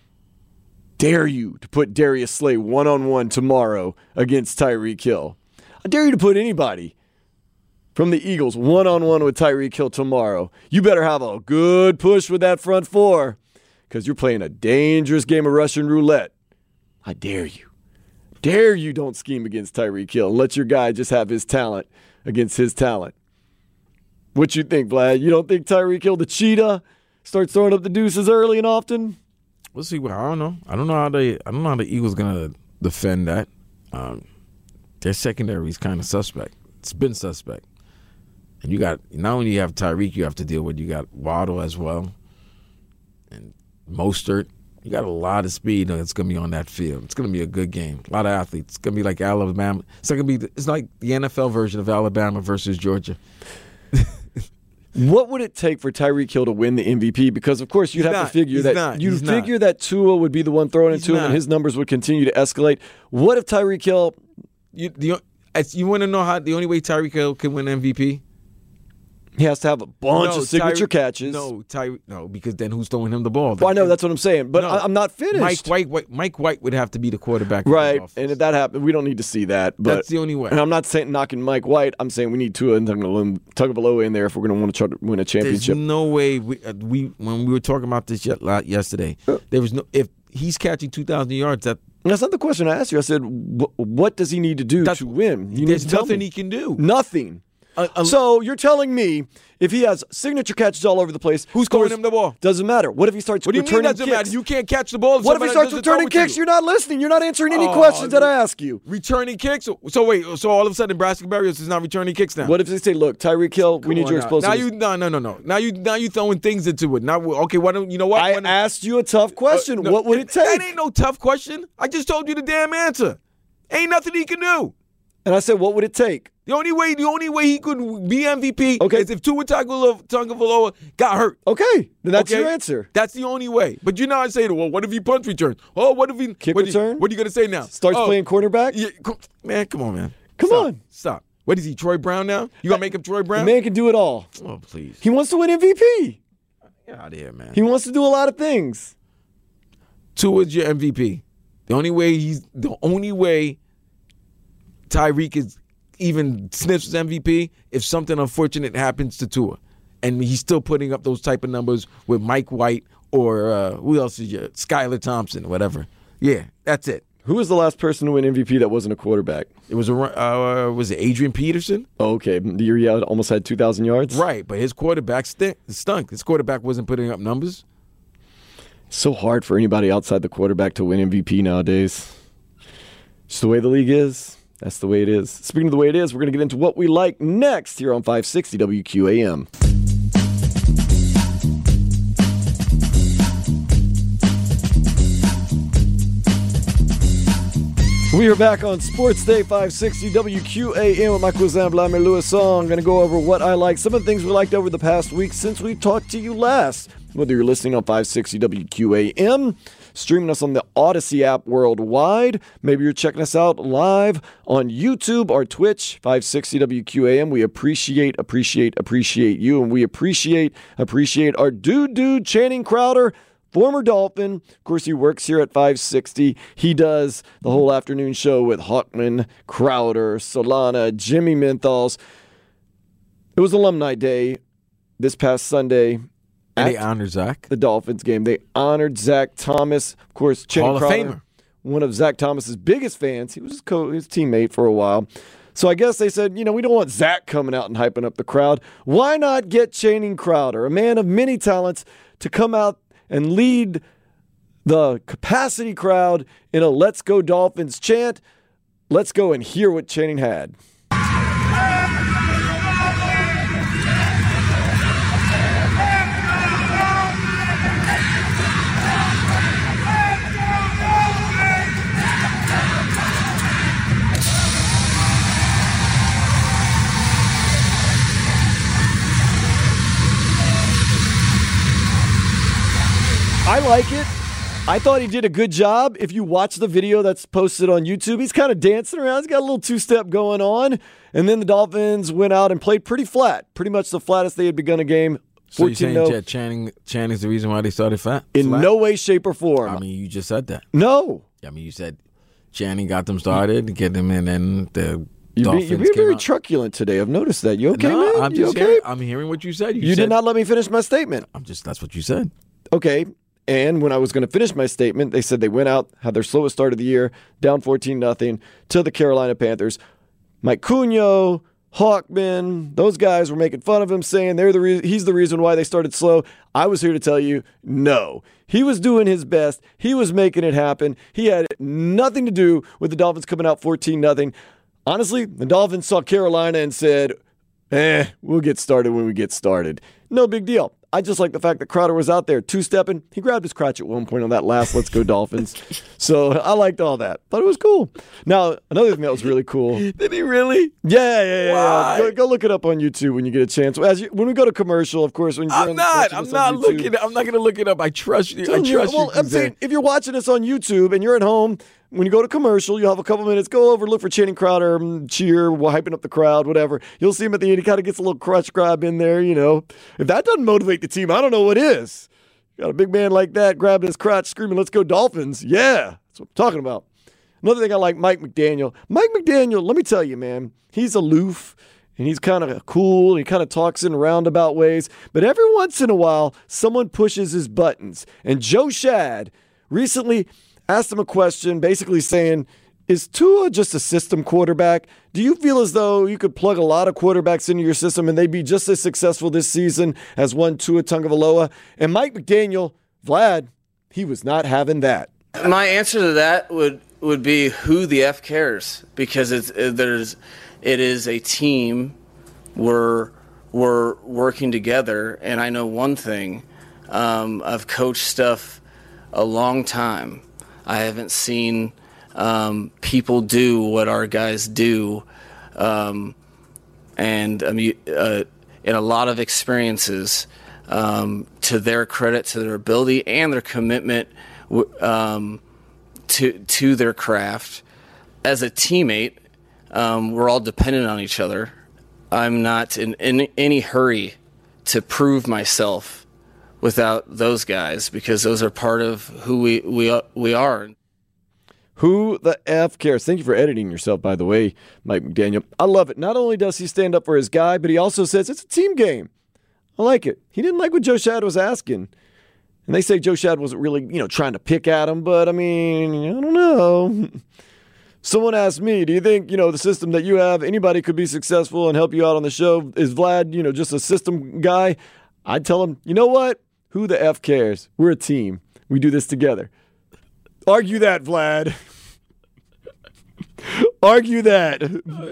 Speaker 9: Dare you to put Darius Slay one-on-one tomorrow against Tyreek Hill. I dare you to put anybody from the Eagles one-on-one with Tyreek Hill tomorrow. You better have a good push with that front four because you're playing a dangerous game of Russian roulette. I dare you. Dare you don't scheme against Tyreek Hill and let your guy just have his talent against his talent. What you think, Vlad? You don't think Tyreek Hill, the cheetah, starts throwing up the deuces early and often?
Speaker 10: We'll see. Well, I don't know. I don't know how they. I don't know how the Eagles gonna defend that. Um, their secondary is kind of suspect. It's been suspect. And you got not only you have Tyreek, you have to deal with. You got Waddle as well, and Mostert, You got a lot of speed that's going to be on that field. It's going to be a good game. A lot of athletes. It's going to be like Alabama. It's going to be. It's like the N F L version of Alabama versus Georgia.
Speaker 9: What would it take for Tyreek Hill to win the M V P? Because, of course, you'd
Speaker 10: He's
Speaker 9: have
Speaker 10: not.
Speaker 9: to figure
Speaker 10: He's
Speaker 9: that
Speaker 10: not.
Speaker 9: you'd
Speaker 10: He's
Speaker 9: figure
Speaker 10: not.
Speaker 9: that Tua would be the one throwing it to him,
Speaker 10: not.
Speaker 9: and his numbers would continue to escalate. What if Tyreek Hill?
Speaker 10: You, the, you want to know how the only way Tyreek Hill can win M V P?
Speaker 9: He has to have a bunch
Speaker 10: No,
Speaker 9: of signature
Speaker 10: Tyreek-
Speaker 9: catches.
Speaker 10: No, Tyreek. No, because then who's throwing him the ball?
Speaker 9: Well, I know that's what I'm saying, but
Speaker 10: No.
Speaker 9: I, I'm not finished.
Speaker 10: Mike White, White. Mike White would have to be the quarterback. of the
Speaker 9: Right,
Speaker 10: offense.
Speaker 9: and if that happened, we don't need to see that. But
Speaker 10: That's the only way.
Speaker 9: And I'm not saying knocking Mike White. I'm saying we need Tua and Tagovailoa in there if we're going to want to try to win a
Speaker 10: There's
Speaker 9: championship.
Speaker 10: no way we, uh, we when we were talking about this yet, lot yesterday. There was no if he's catching two thousand yards. That
Speaker 9: And that's not the question I asked you. I said, wh- what does he need to do to win? You
Speaker 10: there's
Speaker 9: need to tell
Speaker 10: nothing
Speaker 9: me.
Speaker 10: he can do.
Speaker 9: Nothing.
Speaker 10: Uh, uh,
Speaker 9: so you're telling me if he has signature catches all over the place,
Speaker 10: Who's
Speaker 9: scores-
Speaker 10: throwing him the ball?
Speaker 9: Doesn't matter. What if he starts
Speaker 10: What do you mean
Speaker 9: returning
Speaker 10: doesn't
Speaker 9: kicks?
Speaker 10: matter? You can't catch the ball.
Speaker 9: What if he
Speaker 10: somebody
Speaker 9: starts
Speaker 10: doesn't throw
Speaker 9: returning
Speaker 10: it to
Speaker 9: kicks?
Speaker 10: you?
Speaker 9: You're not listening. You're not answering any
Speaker 10: Oh,
Speaker 9: questions that I ask you.
Speaker 10: Returning kicks. So wait. So all of a sudden, Nebraska Barrios is not returning kicks now.
Speaker 9: What if they say, "Look, Tyreek Hill, we
Speaker 10: Come
Speaker 9: need
Speaker 10: on
Speaker 9: your
Speaker 10: now.
Speaker 9: explosiveness."
Speaker 10: Now you no no no no. Now you now you throwing things into it. Now okay. Why don't you know what?
Speaker 9: I
Speaker 10: Why don't-
Speaker 9: asked you a tough question.
Speaker 10: Uh, no,
Speaker 9: what would it take?
Speaker 10: That ain't no tough question. I just told you the damn answer. Ain't nothing he can do.
Speaker 9: And I said, what would it take?
Speaker 10: The only way, the only way he could be M V P
Speaker 9: Okay.
Speaker 10: is if Tua Tagovailoa Tagovailoa got hurt.
Speaker 9: Okay, then that's
Speaker 10: Okay?
Speaker 9: your answer.
Speaker 10: That's the only way. But you're not saying, well, what if he punt returns? Oh, what if he
Speaker 9: Kick
Speaker 10: what
Speaker 9: return?
Speaker 10: You, what are you gonna say now?
Speaker 9: Starts
Speaker 10: oh,
Speaker 9: playing quarterback?
Speaker 10: Yeah, come, man, come on, man.
Speaker 9: Come
Speaker 10: Stop.
Speaker 9: on.
Speaker 10: Stop. What is he, Troy Brown now? You gonna make him Troy
Speaker 9: The
Speaker 10: Brown?
Speaker 9: man can do it all.
Speaker 10: Oh, please.
Speaker 9: He wants to win M V P.
Speaker 10: Get out of here, man.
Speaker 9: He wants to do a lot of things.
Speaker 10: Tua's your M V P. The only way he's the only way Tyreek is even sniffs his M V P if something unfortunate happens to Tua, and he's still putting up those type of numbers with Mike White or uh, who else is your Skylar Thompson, whatever. Yeah, that's it.
Speaker 9: Who was the last person to win M V P that wasn't a quarterback?
Speaker 10: It was a uh, was it Adrian Peterson?
Speaker 9: Oh, okay, the year he had almost had two thousand yards.
Speaker 10: Right, but his quarterback stink, stunk. His quarterback wasn't putting up numbers.
Speaker 9: So hard for anybody outside the quarterback to win M V P nowadays. Just the way the league is. That's the way it is. Speaking of the way it is, we're going to get into what we like next here on five sixty W Q A M. We are back on Sports Day five sixty W Q A M with my cousin Vladimir Lewis Song. I'm going to go over what I like, some of the things we liked over the past week since we talked to you last. Whether you're listening on five sixty W Q A M, streaming us on the Odyssey app worldwide, maybe you're checking us out live on YouTube or Twitch, five sixty W Q A M. We appreciate, appreciate, appreciate you, and we appreciate, appreciate our dude, dude, Channing Crowder, former Dolphin. Of course, he works here at five sixty. He does the whole afternoon show with Hawkman, Crowder, Solana, Jimmy Menthols. It was Alumni Day this past Sunday.
Speaker 10: And they honored Zach.
Speaker 9: The Dolphins game. They honored Zach Thomas. Of course, Channing
Speaker 10: Hall of
Speaker 9: Crowder,
Speaker 10: Famer.
Speaker 9: one of Zach Thomas's biggest fans. He was his, co- his teammate for a while. So I guess they said, you know, we don't want Zach coming out and hyping up the crowd. Why not get Channing Crowder, a man of many talents, to come out and lead the capacity crowd in a Let's Go Dolphins chant? Let's go and hear what Channing had. I like it. I thought he did a good job. If you watch the video that's posted on YouTube, he's kind of dancing around. He's got a little two-step going on. And then the Dolphins went out and played pretty flat. Pretty much the flattest they had begun a game.
Speaker 10: So you're saying Jet Channing Channing's the reason why they started fat?
Speaker 9: In
Speaker 10: flat?
Speaker 9: no way, shape, or form.
Speaker 10: I mean, you just said that.
Speaker 9: No.
Speaker 10: I mean, you said Channing got them started, get them in, and the
Speaker 9: You're
Speaker 10: Dolphins
Speaker 9: being, you're being
Speaker 10: came
Speaker 9: very
Speaker 10: out.
Speaker 9: truculent today. I've noticed that. You okay,
Speaker 10: no,
Speaker 9: man?
Speaker 10: I'm
Speaker 9: you
Speaker 10: just
Speaker 9: okay?
Speaker 10: hearing, I'm hearing what you said. You,
Speaker 9: You
Speaker 10: said,
Speaker 9: did not let me finish my statement.
Speaker 10: I'm just. That's what you said.
Speaker 9: Okay. And when I was going to finish my statement, they said they went out, had their slowest start of the year, down fourteen nothing to the Carolina Panthers. Mike Cunha, Hawkman, those guys were making fun of him, saying they're the re- he's the reason why they started slow. I was here to tell you, no. He was doing his best. He was making it happen. He had nothing to do with the Dolphins coming out fourteen nothing. Honestly, the Dolphins saw Carolina and said, eh, we'll get started when we get started. No big deal. I just like the fact that Crowder was out there two-stepping. He grabbed his crotch at one point on that last Let's Go Dolphins. So I liked all that. Thought it was cool. Now, another thing that was really cool.
Speaker 10: Did he really?
Speaker 9: Yeah, yeah, yeah. yeah. Go, go look it up on YouTube when you get a chance. As you, when we go to commercial, of course. When you're
Speaker 10: I'm not. I'm not looking. I'm not going to look it up. I trust you. I trust
Speaker 9: well,
Speaker 10: you.
Speaker 9: I'm saying, if you're watching this on YouTube and you're at home, when you go to commercial, you'll have a couple minutes. Go over, look for Channing Crowder, cheer, hyping up the crowd, whatever. You'll see him at the end. He kind of gets a little crutch grab in there, you know. If that doesn't motivate the team, I don't know what is. Got a big man like that grabbing his crotch, screaming, "Let's go Dolphins." Yeah, that's what I'm talking about. Another thing I like, Mike McDaniel. Mike McDaniel, let me tell you, man, he's aloof. And he's kind of cool. And he kind of talks in roundabout ways. But every once in a while, someone pushes his buttons. And Joe Shad recently asked him a question basically saying, is Tua just a system quarterback? Do you feel as though you could plug a lot of quarterbacks into your system and they'd be just as successful this season as one Tua Tagovailoa? And Mike McDaniel, Vlad, he was not having that.
Speaker 13: My answer to that would, would be who the F cares? Because it's it, there's... It is a team. We're, we're working together. And I know one thing. Um, I've coached stuff a long time. I haven't seen um, people do what our guys do. Um, and I mean, uh, in a lot of experiences, um, to their credit, to their ability and their commitment um, to, to their craft. As a teammate, Um, we're all dependent on each other. I'm not in, in any hurry to prove myself without those guys because those are part of who we we, we are.
Speaker 9: Who the F cares? Thank you for editing yourself, by the way, Mike McDaniel. I love it. Not only does he stand up for his guy, but he also says it's a team game. I like it. He didn't like what Joe Shad was asking. And they say Joe Shad wasn't really, you know, trying to pick at him, but I mean, I don't know. Someone asked me, do you think, you know, the system that you have, anybody could be successful and help you out on the show? Is Vlad, you know, just a system guy? I'd tell him, you know what? Who the F cares? We're a team. We do this together. Argue that, Vlad. Argue that.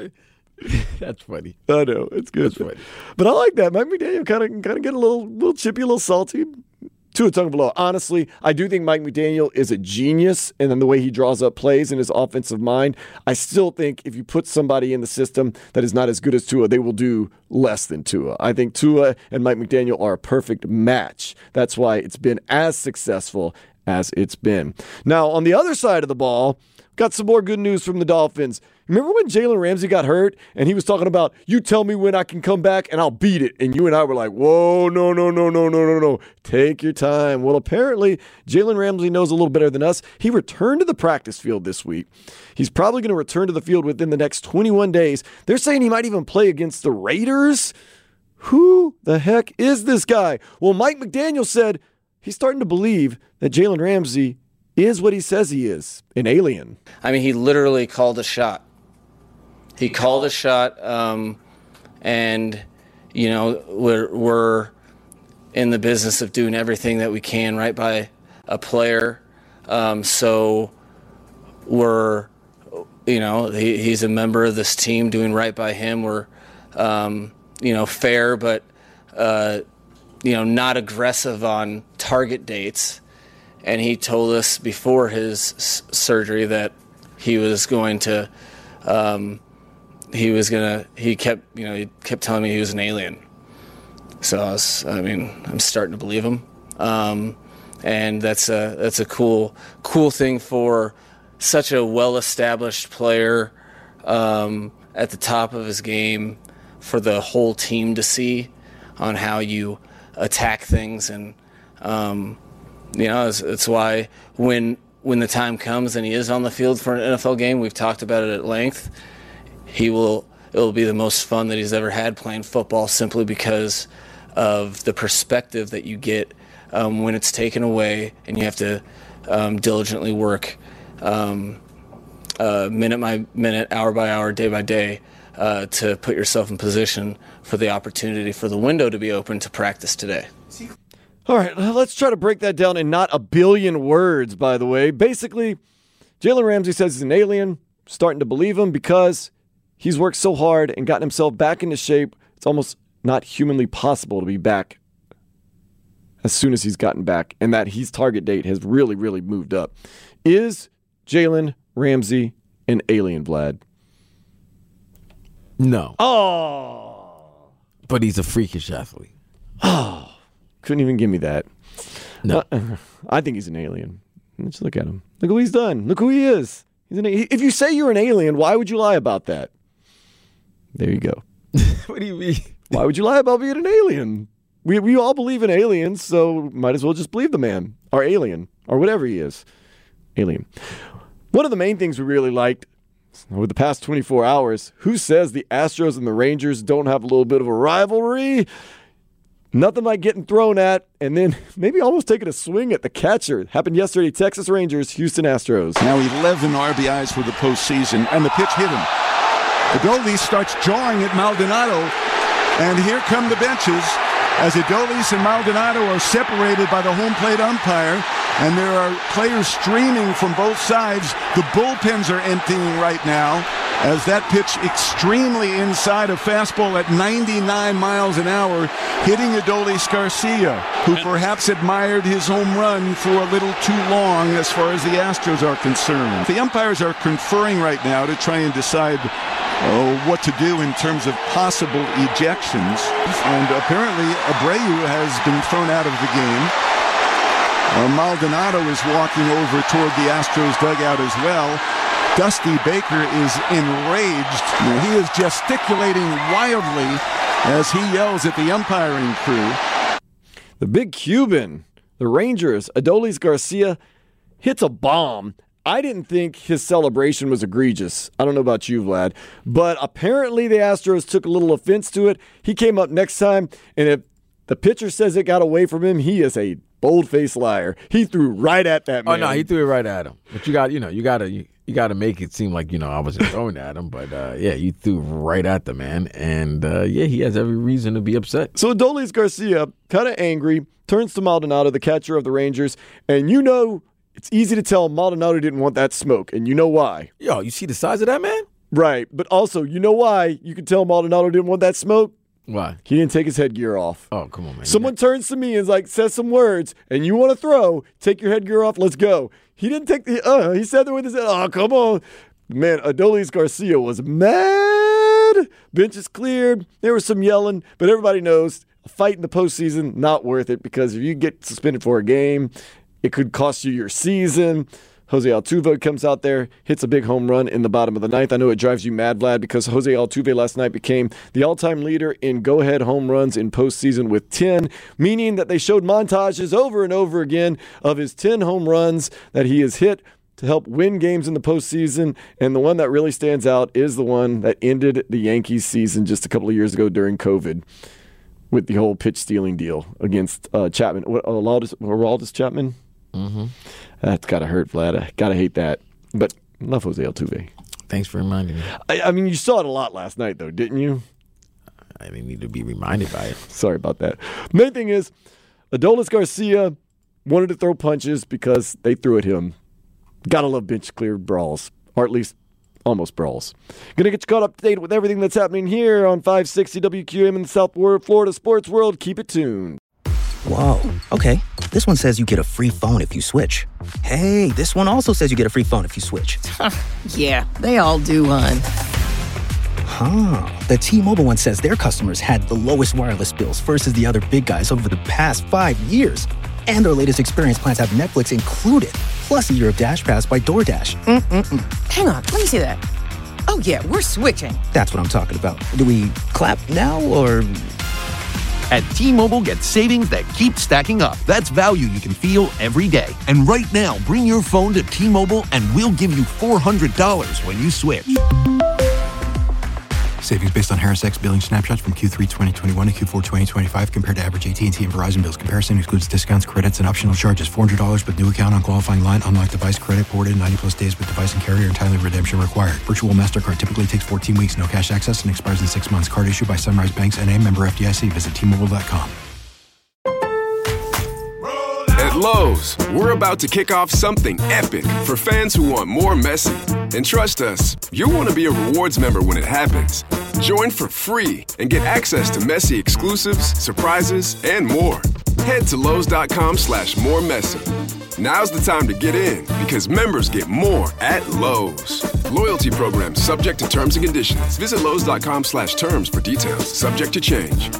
Speaker 10: That's funny.
Speaker 9: I know. It's good.
Speaker 10: That's funny.
Speaker 9: But I like that. Mike McDaniel kind of kind of get a little little chippy, a little salty. Tua Tagovailoa. Honestly, I do think Mike McDaniel is a genius, and then the way he draws up plays in his offensive mind, I still think if you put somebody in the system that is not as good as Tua, they will do less than Tua. I think Tua and Mike McDaniel are a perfect match. That's why it's been as successful as it's been. Now, on the other side of the ball, got some more good news from the Dolphins. Remember when Jalen Ramsey got hurt and he was talking about, you tell me when I can come back and I'll beat it. And you and I were like, whoa, no, no, no, no, no, no, no. Take your time. Well, apparently Jalen Ramsey knows a little better than us. He returned to the practice field this week. He's probably going to return to the field within the next twenty-one days. They're saying he might even play against the Raiders. Who the heck is this guy? Well, Mike McDaniel said he's starting to believe that Jalen Ramsey is what he says he is, an alien.
Speaker 13: I mean, he literally called a shot. He called a shot, um, and, you know, we're, we're in the business of doing everything that we can right by a player. Um, so we're, you know, he, he's a member of this team, doing right by him. We're, um, you know, fair, but, uh, you know, not aggressive on target dates. And he told us before his s- surgery that he was going to, um, he was gonna, he kept, you know, he kept telling me he was an alien. So I was, I mean, I'm starting to believe him. Um, and that's a, that's a cool, cool thing for such a well-established player, um, at the top of his game, for the whole team to see on how you attack things. And, um, you know, it's, it's why when when the time comes and he is on the field for an N F L game, we've talked about it at length, he will, it will be the most fun that he's ever had playing football, simply because of the perspective that you get um, when it's taken away and you have to um, diligently work um, uh, minute by minute, hour by hour, day by day, uh, to put yourself in position for the opportunity for the window to be open to practice today.
Speaker 9: All right, let's try to break that down in not a billion words, by the way. Basically, Jalen Ramsey says he's an alien, starting to believe him because he's worked so hard and gotten himself back into shape. It's almost not humanly possible to be back as soon as he's gotten back, and that his target date has really, really moved up. Is Jalen Ramsey an alien, Vlad?
Speaker 10: No.
Speaker 9: Oh.
Speaker 10: But he's a freakish athlete.
Speaker 9: Oh. Couldn't even give me that.
Speaker 10: No.
Speaker 9: Uh, I think he's an alien. Let's look at him. Look what he's done. Look who he is. He's an, if you say you're an alien, why would you lie about that? There you go.
Speaker 10: What do you mean?
Speaker 9: Why would you lie about being an alien? We we all believe in aliens, so might as well just believe the man, or alien, or whatever he is. Alien. One of the main things we really liked over the past twenty-four hours, who says the Astros and the Rangers don't have a little bit of a rivalry? Nothing like getting thrown at and then maybe almost taking a swing at the catcher. Happened yesterday, Texas Rangers, Houston Astros.
Speaker 14: Now eleven R B Is for the postseason, and the pitch hit him. Adolis starts jawing at Maldonado, and here come the benches as Adolis and Maldonado are separated by the home plate umpire, and there are players streaming from both sides. The bullpens are emptying right now as that pitch extremely inside, a fastball at ninety-nine miles an hour, hitting Adolis Garcia, who perhaps admired his home run for a little too long as far as the Astros are concerned. The umpires are conferring right now to try and decide uh, what to do in terms of possible ejections, and apparently Abreu has been thrown out of the game. Uh, Maldonado is walking over toward the Astros dugout as well. Dusty Baker is enraged. He is gesticulating wildly as he yells at the umpiring crew.
Speaker 9: The big Cuban, the Rangers, Adolis Garcia, hits a bomb. I didn't think his celebration was egregious. I don't know about you, Vlad. But apparently the Astros took a little offense to it. He came up next time, and if the pitcher says it got away from him, he is a bold-faced liar. He threw right at that man.
Speaker 10: Oh, no, he threw it right at him. But you got, you know, you got to... You- You got to make it seem like, you know, I wasn't throwing at him. But, uh, yeah, you threw right at the man. And, uh, yeah, he has every reason to be upset.
Speaker 9: So Adolis Garcia, kind of angry, turns to Maldonado, the catcher of the Rangers. And you know, it's easy to tell Maldonado didn't want that smoke. And you know why.
Speaker 10: Yo, you see the size of that man?
Speaker 9: Right. But also, you know why you can tell Maldonado didn't want that smoke?
Speaker 10: Why?
Speaker 9: He didn't take his headgear off.
Speaker 10: Oh, come on, man.
Speaker 9: Someone turns to me and is like, says some words, and you want to throw, take your headgear off, let's go. He didn't take the, uh, he said there with his head, oh, come on. Man, Adolis Garcia was mad. Bench is cleared. There was some yelling, but everybody knows a fight in the postseason, not worth it, because if you get suspended for a game, it could cost you your season. Jose Altuve comes out there, hits a big home run in the bottom of the ninth. I know it drives you mad, Vlad, because Jose Altuve last night became the all-time leader in go-ahead home runs in postseason with ten, meaning that they showed montages over and over again of his ten home runs that he has hit to help win games in the postseason, and the one that really stands out is the one that ended the Yankees season just a couple of years ago during COVID with the whole pitch stealing deal against uh, Chapman. Aroldis, Aroldis Chapman?
Speaker 10: Mm-hmm.
Speaker 9: That's gotta hurt, Vlad. I gotta hate that. But love Jose Altuve.
Speaker 10: Thanks for reminding me.
Speaker 9: I, I mean, you saw it a lot last night, though, didn't you?
Speaker 10: I didn't need to be reminded by it.
Speaker 9: Sorry about that. Main thing is, Adolis Garcia wanted to throw punches because they threw at him. Gotta love bench cleared brawls, or at least almost brawls. Gonna get you caught up to date with everything that's happening here on five sixty W Q A M in the South Florida Sports World. Keep it tuned.
Speaker 1: Whoa, okay. This one says you get a free phone if you switch. Hey, this one also says you get a free phone if you switch.
Speaker 2: Yeah, they all do, hon.
Speaker 1: Huh. The T-Mobile one says their customers had the lowest wireless bills versus the other big guys over the past five years. And their latest experience plans have Netflix included, plus a year of Dash Pass by DoorDash. Mm-mm-mm.
Speaker 2: Hang on, let me see that. Oh, yeah, we're switching.
Speaker 1: That's what I'm talking about. Do we clap now, or...
Speaker 3: At T-Mobile, get savings that keep stacking up. That's value you can feel every day. And right now, bring your phone to T-Mobile and we'll give you four hundred dollars when you switch.
Speaker 4: Savings based on Harris X billing snapshots from Q three twenty twenty-one to Q four twenty twenty-five compared to average A T and T and Verizon bills. Comparison excludes discounts, credits, and optional charges. four hundred dollars with new account on qualifying line. Unlocked device credit ported ninety plus days with device and carrier and timely redemption required. Virtual MasterCard typically takes fourteen weeks. No cash access and expires in six months. Card issued by Sunrise Banks N A, member F D I C. Visit T Mobile dot com.
Speaker 5: At Lowe's, we're about to kick off something epic for fans who want more messy. And trust us, you'll want to be a rewards member when it happens. Join for free and get access to messy exclusives, surprises, and more. Head to Lowe's.com slash more messy. Now's the time to get in because members get more at Lowe's. Loyalty program subject to terms and conditions. Visit Lowe's.com slash terms for details. Subject to change.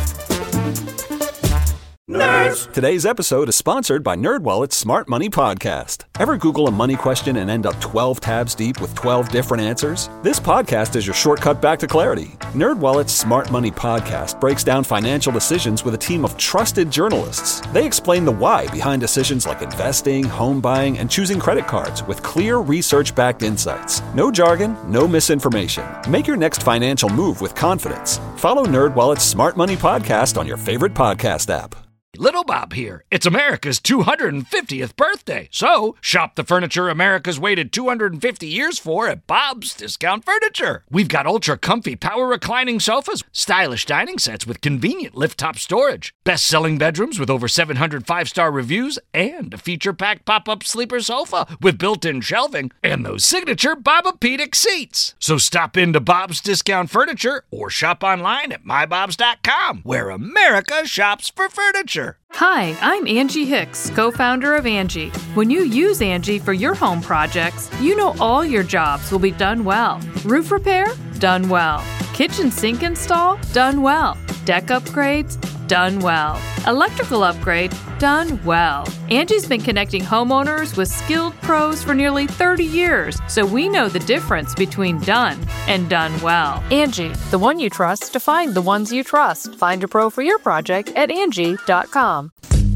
Speaker 6: Nerds! Today's episode is sponsored by NerdWallet's Smart Money Podcast. Ever Google a money question and end up twelve tabs deep with twelve different answers? This podcast is your shortcut back to clarity. NerdWallet's Smart Money Podcast breaks down financial decisions with a team of trusted journalists. They explain the why behind decisions like investing, home buying, and choosing credit cards with clear research-backed insights. No jargon, no misinformation. Make your next financial move with confidence. Follow NerdWallet's Smart Money Podcast on your favorite podcast app.
Speaker 11: Little Bob here. It's America's two hundred fiftieth birthday. So, shop the furniture America's waited two hundred fifty years for at Bob's Discount Furniture. We've got ultra comfy power reclining sofas, stylish dining sets with convenient lift-top storage, best-selling bedrooms with over seven hundred five-star reviews, and a feature-packed pop-up sleeper sofa with built-in shelving, and those signature Bobapedic seats. So stop into Bob's Discount Furniture or shop online at my bobs dot com, where America shops for furniture.
Speaker 15: Hi, I'm Angie Hicks, co-founder of Angie. When you use Angie for your home projects, you know all your jobs will be done well. Roof repair? Done well. Kitchen sink install? Done well. Deck upgrades? Done well. Electrical upgrade? Done well. Angie's been connecting homeowners with skilled pros for nearly thirty years, so we know the difference between done and done well.
Speaker 16: Angie, the one you trust to find the ones you trust. Find a pro for your project at Angie dot com.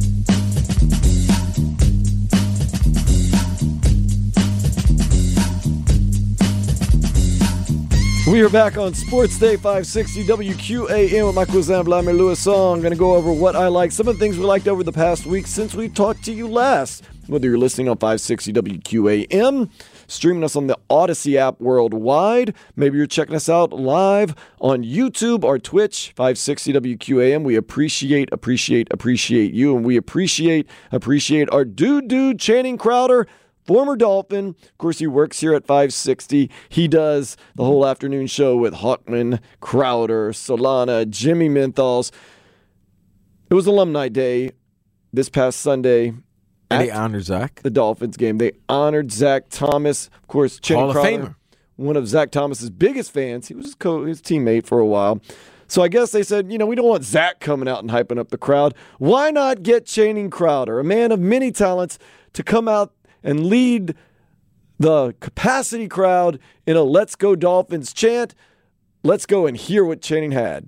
Speaker 9: We are back on Sports Day five sixty W Q A M with Michael Zamblame Lewis Song. I'm going to go over what I like, some of the things we liked over the past week since we talked to you last. Whether you're listening on five sixty W Q A M, streaming us on the Odyssey app worldwide, maybe you're checking us out live on YouTube or Twitch, five sixty W Q A M. We appreciate, appreciate, appreciate you, and we appreciate, appreciate our dude, dude, Channing Crowder. Former Dolphin. Of course, he works here at five sixty. He does the whole afternoon show with Hawkman, Crowder, Solana, Jimmy Menthols. It was Alumni Day this past Sunday.
Speaker 10: And they honored Zach.
Speaker 9: The Dolphins game. They honored Zach Thomas. Of course, Channing
Speaker 10: Hall of
Speaker 9: Crowder,
Speaker 10: Famer.
Speaker 9: One of Zach Thomas's biggest fans. He was his, co- his teammate for a while. So I guess they said, you know, we don't want Zach coming out and hyping up the crowd. Why not get Channing Crowder, a man of many talents, to come out and lead the capacity crowd in a Let's Go Dolphins chant? Let's go and hear what Channing had.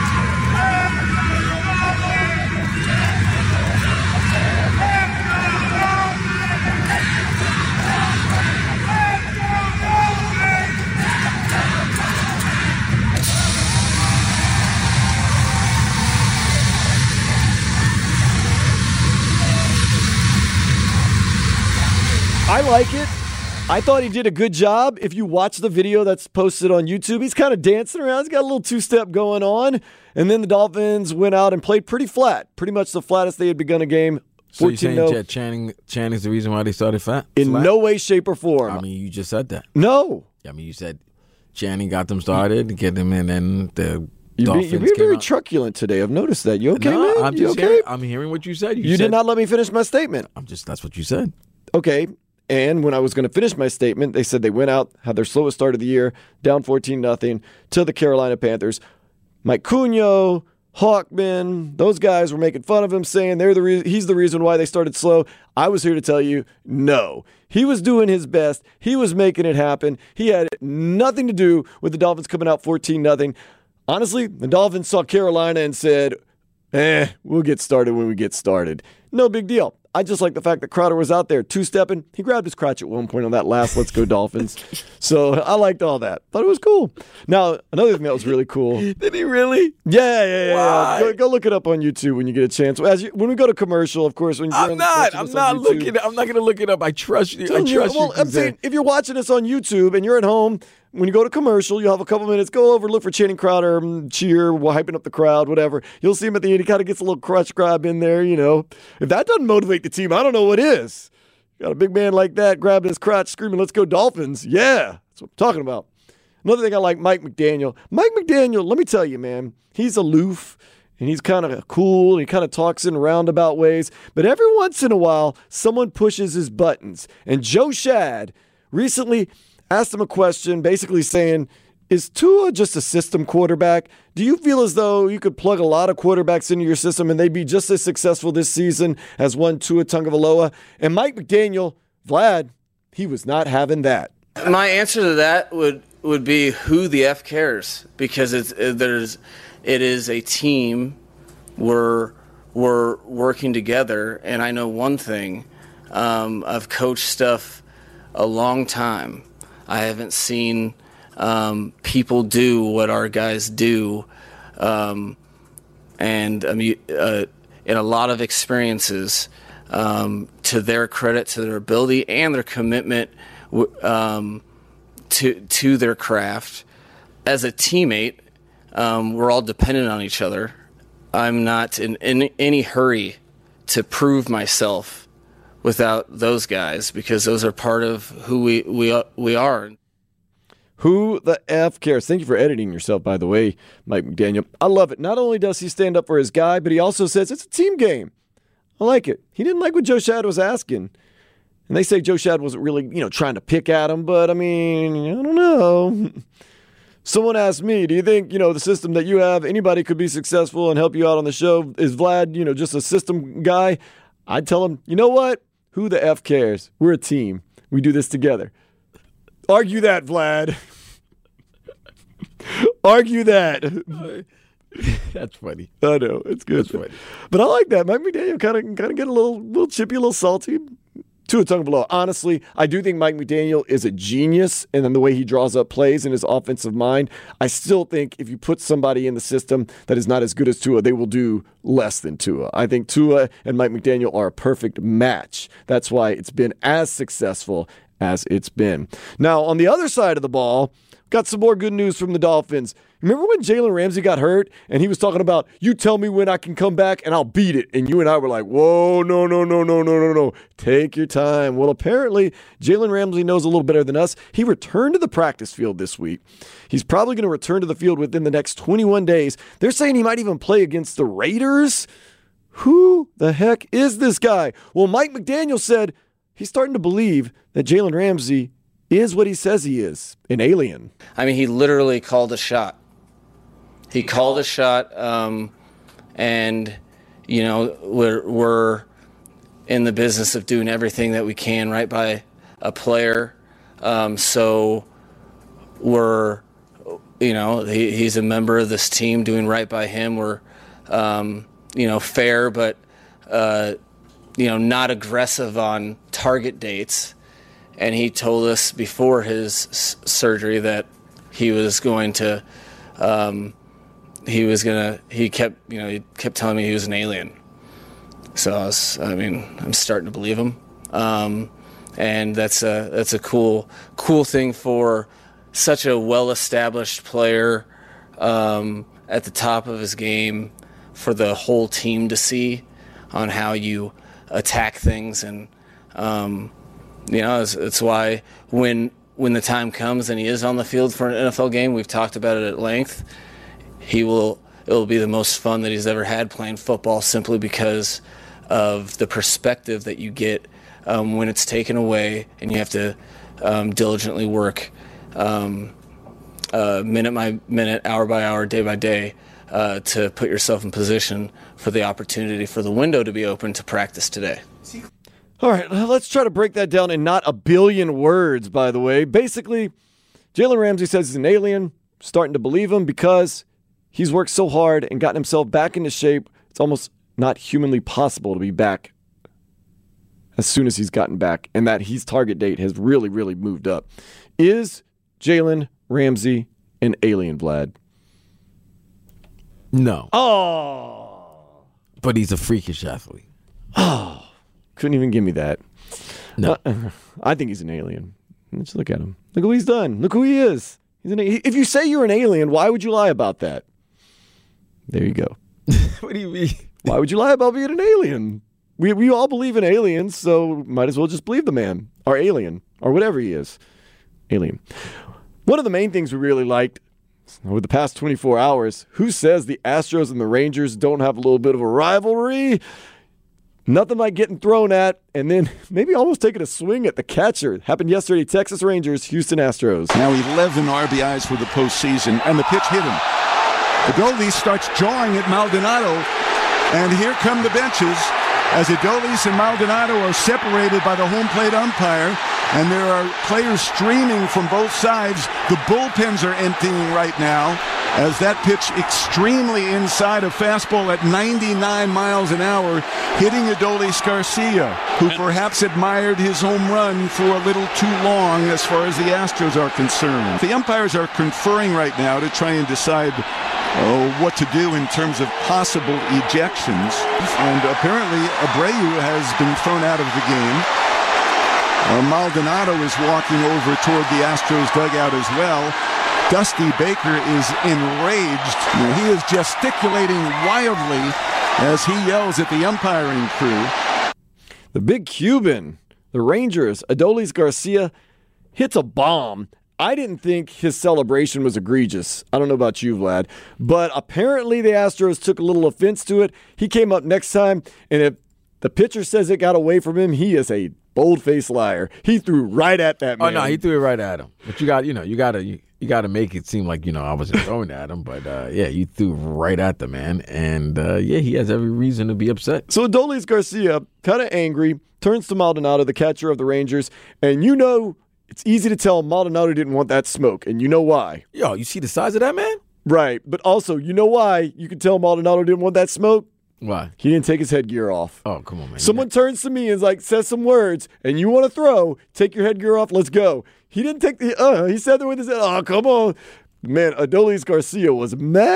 Speaker 9: I like it. I thought he did a good job. If you watch the video that's posted on YouTube, he's kind of dancing around. He's got a little two-step going on. And then the Dolphins went out and played pretty flat. Pretty much the flattest they had begun a game.
Speaker 10: So you're saying that Channing, Channing's the reason why they started fat?
Speaker 9: In
Speaker 10: flat?
Speaker 9: no way, shape, or form.
Speaker 10: I mean, you just said that.
Speaker 9: No.
Speaker 10: I mean, you said Channing got them started, get them in, and the
Speaker 9: You're
Speaker 10: Dolphins
Speaker 9: being, you're being
Speaker 10: came
Speaker 9: very
Speaker 10: out.
Speaker 9: truculent today. I've noticed that. You okay,
Speaker 10: No,
Speaker 9: man?
Speaker 10: I'm
Speaker 9: you
Speaker 10: just
Speaker 9: okay?
Speaker 10: hearing, I'm hearing what you said. You,
Speaker 9: You
Speaker 10: said,
Speaker 9: did not let me finish my statement.
Speaker 10: I'm just. That's what you said.
Speaker 9: Okay. And when I was going to finish my statement, they said they went out, had their slowest start of the year, down fourteen nothing to the Carolina Panthers. Mike Cunha, Hawkman, those guys were making fun of him, saying they're the re- he's the reason why they started slow. I was here to tell you, no. He was doing his best. He was making it happen. He had nothing to do with the Dolphins coming out fourteen nothing. Honestly, the Dolphins saw Carolina and said, eh, we'll get started when we get started. No big deal. I just like the fact that Crowder was out there two-stepping. He grabbed his crotch at one point on that last Let's Go Dolphins. So I liked all that. Thought it was cool. Now, another thing that was really cool.
Speaker 10: Did he really?
Speaker 9: Yeah, yeah, yeah.
Speaker 10: Why?
Speaker 9: yeah. Go, go look it up on YouTube when you get a chance. As you, when we go to commercial, of course. When you're
Speaker 10: I'm not. I'm not
Speaker 9: YouTube,
Speaker 10: looking. I'm not going to look it up. I trust you. I
Speaker 9: Telling
Speaker 10: trust
Speaker 9: you.
Speaker 10: you.
Speaker 9: Well, I'm saying if you're watching us on YouTube and you're at home, when you go to commercial, you'll have a couple minutes. Go over, look for Channing Crowder, um, cheer, hyping up the crowd, whatever. You'll see him at the end. He kind of gets a little crutch grab in there, you know. If that doesn't motivate the team, I don't know what is. Got a big man like that grabbing his crotch, screaming, "Let's go Dolphins!" Yeah, that's what I'm talking about. Another thing I like, Mike McDaniel. Mike McDaniel, let me tell you, man, he's aloof. and he's kind of cool. He kind of talks in roundabout ways. But every once in a while, someone pushes his buttons. And Joe Schad recently asked him a question basically saying, is Tua just a system quarterback? Do you feel as though you could plug a lot of quarterbacks into your system and they'd be just as successful this season as one Tua Tagovailoa? And Mike McDaniel, Vlad, he was not having that.
Speaker 13: My answer to that would, would be who the F cares, because it's there's it is a team. We're we're working together, and I know one thing. Um, I've coached stuff a long time. I haven't seen um, people do what our guys do, um, and I mean, uh, in a lot of experiences, um, to their credit, to their ability and their commitment um, to to their craft. As a teammate, um, we're all dependent on each other. I'm not in, in any hurry to prove myself without those guys, because those are part of who we we we are.
Speaker 9: Who the F cares? Thank you for editing yourself, by the way, Mike McDaniel. I love it. Not only does he stand up for his guy, but he also says it's a team game. I like it. He didn't like what Joe Schad was asking. And they say Joe Schad wasn't really, you know, trying to pick at him, but I mean, I don't know. Someone asked me, do you think, you know, the system that you have, anybody could be successful and help you out on the show? Is Vlad, you know, just a system guy? I'd tell him, you know what? Who the F cares? We're a team. We do this together. Argue that, Vlad. Argue that.
Speaker 10: That's funny.
Speaker 9: I know. It's good.
Speaker 10: That's funny.
Speaker 9: But I like that. Mike McDaniel kind of kind of get a little little chippy, a little salty. Tua Tagovailoa. Honestly, I do think Mike McDaniel is a genius, and then the way he draws up plays in his offensive mind. I still think if you put somebody in the system that is not as good as Tua, they will do less than Tua. I think Tua and Mike McDaniel are a perfect match. That's why it's been as successful as it's been. Now, on the other side of the ball, got some more good news from the Dolphins. Remember when Jalen Ramsey got hurt and he was talking about, you tell me when I can come back and I'll beat it. And you and I were like, whoa, no, no, no, no, no, no, no. Take your time. Well, apparently Jalen Ramsey knows a little better than us. He returned to the practice field this week. He's probably going to return to the field within the next twenty-one days. They're saying he might even play against the Raiders. Who the heck is this guy? Well, Mike McDaniel said he's starting to believe that Jalen Ramsey is what he says he is, an alien.
Speaker 13: I mean, he literally called a shot. He called a shot, um, and, you know, we're, we're in the business of doing everything that we can right by a player. Um, so we're, you know, he, he's a member of this team, doing right by him. We're, um, you know, fair, but, uh, you know, not aggressive on target dates. And he told us before his s- surgery that he was going to, um, he was gonna, he kept, you know, he kept telling me he was an alien. So I was, I mean, I'm starting to believe him. Um, and that's a, that's a cool, cool thing for such a well-established player, um, at the top of his game, for the whole team to see on how you attack things. And, um, you know, it's, it's why when when the time comes and he is on the field for an N F L game, we've talked about it at length, he will it will be the most fun that he's ever had playing football, simply because of the perspective that you get um, when it's taken away and you have to um, diligently work um, uh, minute by minute, hour by hour, day by day uh, to put yourself in position for the opportunity for the window to be open to practice today.
Speaker 9: All right, let's try to break that down in not a billion words, by the way. Basically, Jalen Ramsey says he's an alien, starting to believe him because he's worked so hard and gotten himself back into shape. It's almost not humanly possible to be back as soon as he's gotten back, and that his target date has really, really moved up. Is Jalen Ramsey an alien, Vlad?
Speaker 10: No.
Speaker 9: Oh.
Speaker 10: But he's a freakish athlete.
Speaker 9: Oh. Couldn't even give me that.
Speaker 10: No.
Speaker 9: Uh, I think he's an alien. Let's look at him. Look what he's done. Look who he is. He's an, if you say you're an alien, why would you lie about that? There you go.
Speaker 10: What do you mean?
Speaker 9: Why would you lie about being an alien? We we all believe in aliens, so might as well just believe the man. Or alien. Or whatever he is. Alien. One of the main things we really liked Over the past twenty-four hours, who says the Astros and the Rangers don't have a little bit of a rivalry? Nothing like getting thrown at and then maybe almost taking a swing at the catcher. Happened yesterday, Texas Rangers, Houston Astros.
Speaker 14: Now eleven R B Is for the postseason, and the pitch hit him. Adolis starts jawing at Maldonado, and here come the benches as Adolis and Maldonado are separated by the home plate umpire, and there are players streaming from both sides. The bullpens are emptying right now as that pitch extremely inside a fastball at ninety-nine miles an hour, hitting Adolis Garcia, who perhaps admired his home run for a little too long as far as the Astros are concerned. The umpires are conferring right now to try and decide Oh, what to do in terms of possible ejections. And apparently Abreu has been thrown out of the game. Uh, Maldonado is walking over toward the Astros dugout as well. Dusty Baker is enraged. He is gesticulating wildly as he yells at the umpiring crew.
Speaker 9: The big Cuban, the Rangers, Adolis Garcia, hits a bomb. I didn't think his celebration was egregious. I don't know about you, Vlad. But apparently the Astros took a little offense to it. He came up next time, and if the pitcher says it got away from him, he is a bold-faced liar. He threw right at that man.
Speaker 10: Oh, no, he threw it right at him. But you got, you know, you got to you, you got to make it seem like, you know, I wasn't throwing at him. But, uh, yeah, you threw right at the man. And, uh, yeah, he has every reason to be upset.
Speaker 9: So Adolis Garcia, kind of angry, turns to Maldonado, the catcher of the Rangers, and you know it's easy to tell Maldonado didn't want that smoke, and you know why.
Speaker 10: Yo, you see the size of that man?
Speaker 9: Right, but also, you know why you can tell Maldonado didn't want that smoke?
Speaker 10: Why?
Speaker 9: He didn't take his headgear off.
Speaker 10: Oh, come on, man.
Speaker 9: Someone turns to me and is like, says some words, and you want to throw, take your headgear off, let's go. He didn't take the, uh, he said there with his head, oh, come on. Man, Adolis Garcia was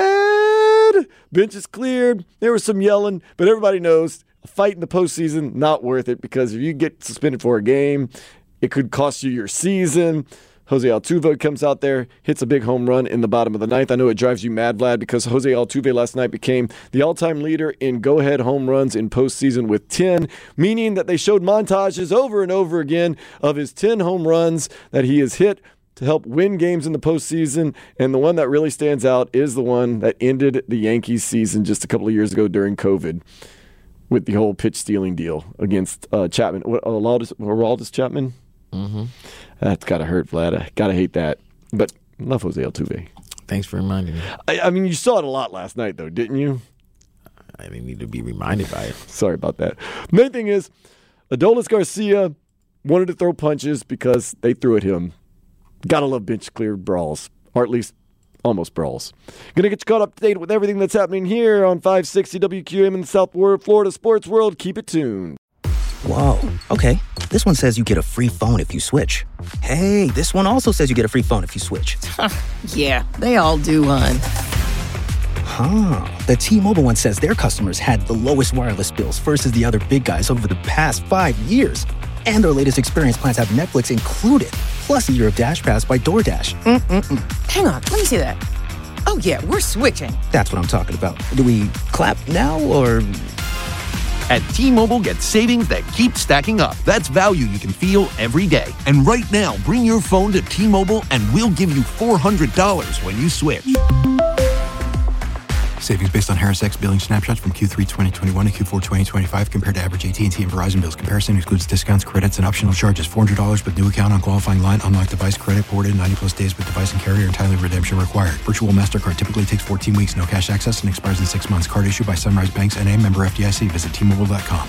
Speaker 9: mad. Bench is cleared. There was some yelling, but everybody knows a fight in the postseason, not worth it, because if you get suspended for a game, it could cost you your season. Jose Altuve comes out there, hits a big home run in the bottom of the ninth. I know it drives you mad, Vlad, because Jose Altuve last night became the all-time leader in go-ahead home runs in postseason with ten, meaning that they showed montages over and over again of his ten home runs that he has hit to help win games in the postseason. And the one that really stands out is the one that ended the Yankees season just a couple of years ago during COVID with the whole pitch stealing deal against uh, Chapman. Aroldis, Aroldis Chapman?
Speaker 10: Mm-hmm.
Speaker 9: That's gotta hurt, Vlad. I gotta hate that. But love Jose Altuve.
Speaker 10: Thanks for reminding me.
Speaker 9: I, I mean, you saw it a lot last night, though, didn't you?
Speaker 10: I didn't need to be reminded by it.
Speaker 9: Sorry about that. Main thing is, Adolis Garcia wanted to throw punches because they threw at him. Gotta love bench cleared brawls, or at least almost brawls. Gonna get you caught up to date with everything that's happening here on five sixty W Q A M in the South Florida Sports World. Keep it tuned.
Speaker 1: Whoa, okay. This one says you get a free phone if you switch. Hey, this one also says you get a free phone if you switch.
Speaker 2: Yeah, they all do, hon.
Speaker 1: Huh. The T-Mobile one says their customers had the lowest wireless bills versus the other big guys over the past five years. And their latest experience plans have Netflix included, plus a year of Dash Pass by DoorDash. Mm-mm-mm.
Speaker 2: Hang on, let me see that. Oh, yeah, we're switching.
Speaker 1: That's what I'm talking about. Do we clap now, or...
Speaker 3: At T-Mobile, get savings that keep stacking up. That's value you can feel every day. And right now, bring your phone to T-Mobile and we'll give you four hundred dollars when you switch.
Speaker 4: Savings based on Harris X billing snapshots from Q three twenty twenty-one to Q four twenty twenty-five compared to average A T and T and Verizon bills. Comparison excludes discounts, credits, and optional charges. four hundred dollars with new account on qualifying line. Unlock device credit ported ninety plus days with device and carrier and timely redemption required. Virtual MasterCard typically takes fourteen weeks. No cash access and expires in six months. Card issued by Sunrise Banks N A, member F D I C. Visit T Mobile dot com.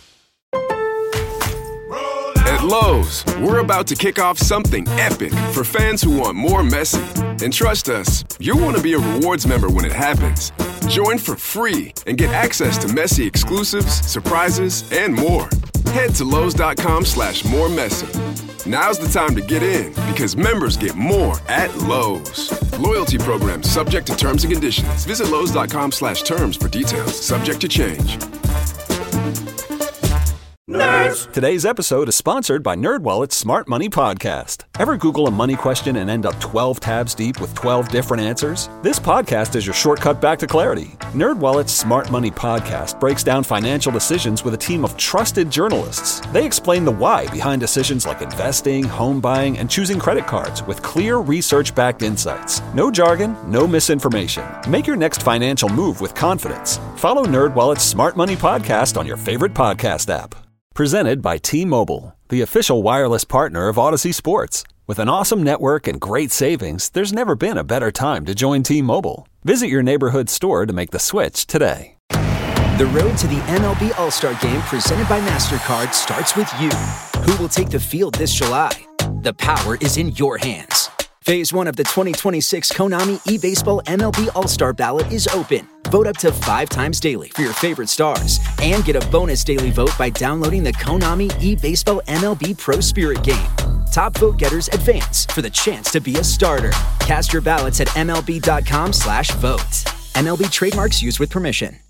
Speaker 5: At Lowe's, we're about to kick off something epic for fans who want more Messi. And trust us, you'll want to be a rewards member when it happens. Join for free and get access to Messi exclusives, surprises, and more. Head to Lowe's.com slash more Messi. Now's the time to get in because members get more at Lowe's. Loyalty program subject to terms and conditions. Visit Lowe's.com slash terms for details. Subject to change.
Speaker 6: Nerds! Today's episode is sponsored by NerdWallet's Smart Money Podcast. Ever Google a money question and end up twelve tabs deep with twelve different answers? This podcast is your shortcut back to clarity. NerdWallet's Smart Money Podcast breaks down financial decisions with a team of trusted journalists. They explain the why behind decisions like investing, home buying, and choosing credit cards with clear research-backed insights. No jargon, no misinformation. Make your next financial move with confidence. Follow NerdWallet's Smart Money Podcast on your favorite podcast app. Presented by T-Mobile, the official wireless partner of Odyssey Sports. With an awesome network and great savings, there's never been a better time to join T-Mobile. Visit your neighborhood store to make the switch today.
Speaker 1: The road to the M L B All-Star Game presented by MasterCard starts with you. Who will take the field this July? The power is in your hands. Phase one of the twenty twenty-six Konami eBaseball M L B All-Star Ballot is open. Vote up to five times daily for your favorite stars and get a bonus daily vote by downloading the Konami eBaseball M L B Pro Spirit game. Top vote getters advance for the chance to be a starter. Cast your ballots at M L B dot com slash vote. M L B trademarks used with permission.